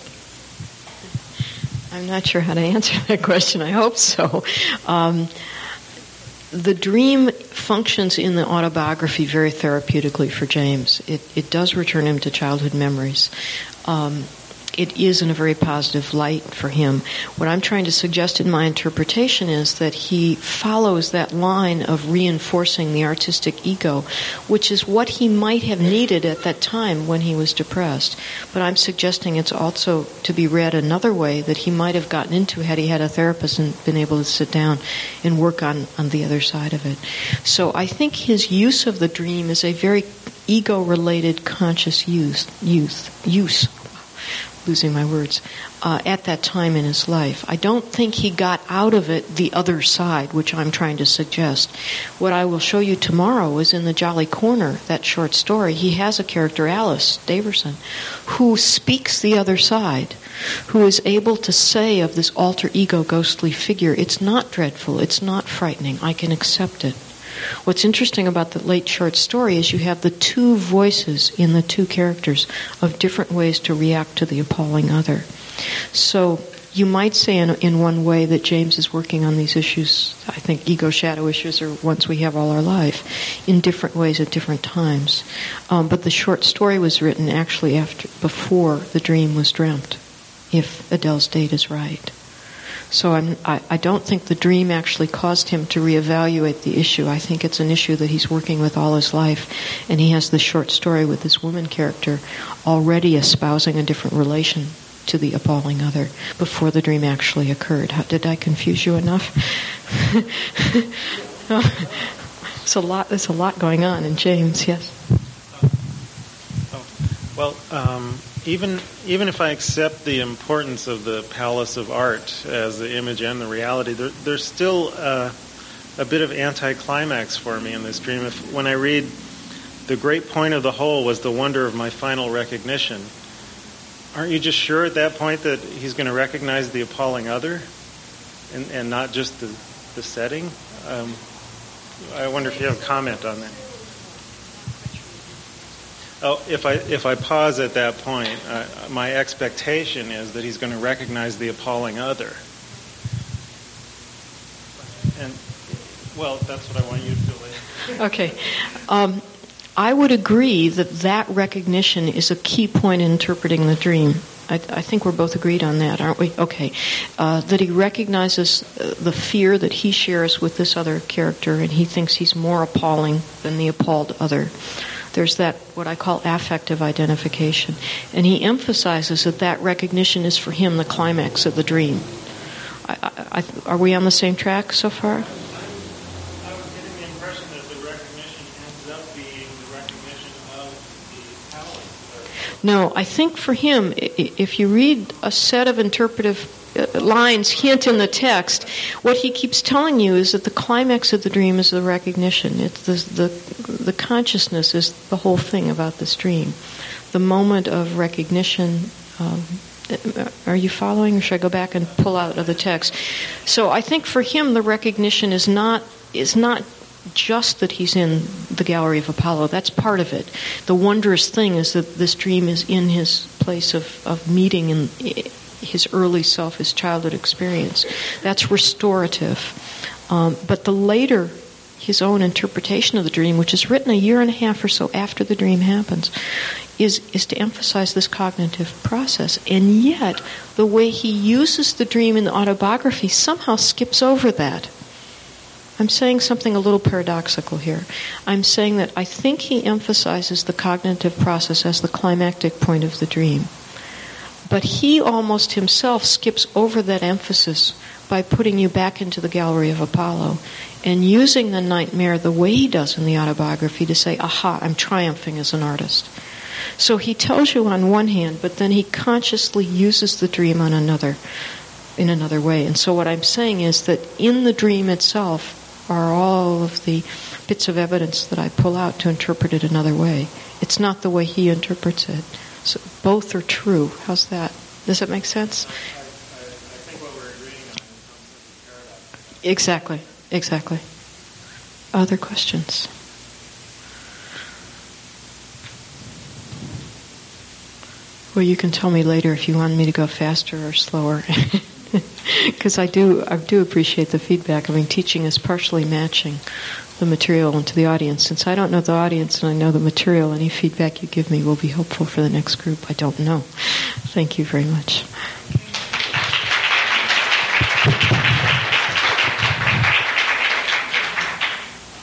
I'm not sure how to answer that question. I hope so. Um, the dream functions in the autobiography very therapeutically for James. It, it does return him to childhood memories. Um, It is in a very positive light for him. What I'm trying to suggest in my interpretation is that he follows that line of reinforcing the artistic ego, which is what he might have needed at that time when he was depressed. But I'm suggesting it's also to be read another way that he might have gotten into had he had a therapist and been able to sit down and work on, on the other side of it. So I think his use of the dream is a very ego-related conscious use, use, use. losing my words, uh, at that time in his life. I don't think he got out of it the other side, which I'm trying to suggest. What I will show you tomorrow is in The Jolly Corner, that short story, he has a character, Alice Daverson, who speaks the other side, who is able to say of this alter ego ghostly figure, it's not dreadful, it's not frightening, I can accept it. What's interesting about the late short story is you have the two voices in the two characters of different ways to react to the appalling other. So you might say in, in one way that James is working on these issues, I think ego-shadow issues are ones we have all our life, in different ways at different times. Um, but the short story was written actually after, before the dream was dreamt, if Adele's date is right. So I'm, I, I don't think the dream actually caused him to reevaluate the issue. I think it's an issue that he's working with all his life, and he has the short story with this woman character already espousing a different relation to the appalling other before the dream actually occurred. How, did I confuse you enough? It's a lot. There's a lot going on in James. Yes. Oh, well. Um Even even if I accept the importance of the Palace of Art as the image and the reality, there, there's still uh, a bit of anticlimax for me in this dream. If when I read, the great point of the whole was the wonder of my final recognition, aren't you just sure at that point that he's going to recognize the appalling other, and and not just the the setting? Um, I wonder if you have a comment on that. Oh, if I if I pause at that point, uh, my expectation is that he's going to recognize the appalling other. And well, that's what I want you to fill in. Okay. Um, I would agree that that recognition is a key point in interpreting the dream. I, I think we're both agreed on that, aren't we? Okay. Uh, that he recognizes uh, the fear that he shares with this other character, and he thinks he's more appalling than the appalled other. There's that, what I call affective identification. And he emphasizes that that recognition is for him the climax of the dream. I, I, I, are we on the same track so far? No, I think for him, if you read a set of interpretive lines hint in the text, what he keeps telling you is that the climax of the dream is the recognition. It's the the, the consciousness is the whole thing about this dream. The moment of recognition. Um, are you following, or should I go back and pull out of the text? So I think for him, the recognition is not is not. just that he's in the Gallery of Apollo. That's part of it. The wondrous thing is that this dream is in his place of, of meeting in his early self, his childhood experience. That's restorative. Um, but the later, his own interpretation of the dream, which is written a year and a half or so after the dream happens, is, is to emphasize this cognitive process. And yet, the way he uses the dream in the autobiography somehow skips over that. I'm saying something a little paradoxical here. I'm saying that I think he emphasizes the cognitive process as the climactic point of the dream. But he almost himself skips over that emphasis by putting you back into the Gallery of Apollo and using the nightmare the way he does in the autobiography to say, aha, I'm triumphing as an artist. So he tells you on one hand, but then he consciously uses the dream on another, in another way. And so what I'm saying is that in the dream itself are all of the bits of evidence that I pull out to interpret it another way. It's not the way he interprets it. So both are true. How's that? Does that make sense? I, I, I think what we're agreeing on is some paradox. Exactly. Exactly. Other questions? Well, you can tell me later if you want me to go faster or slower. Because I do, I do appreciate the feedback. I mean, teaching is partially matching the material into the audience. Since I don't know the audience and I know the material, any feedback you give me will be helpful for the next group. I don't know. Thank you very much.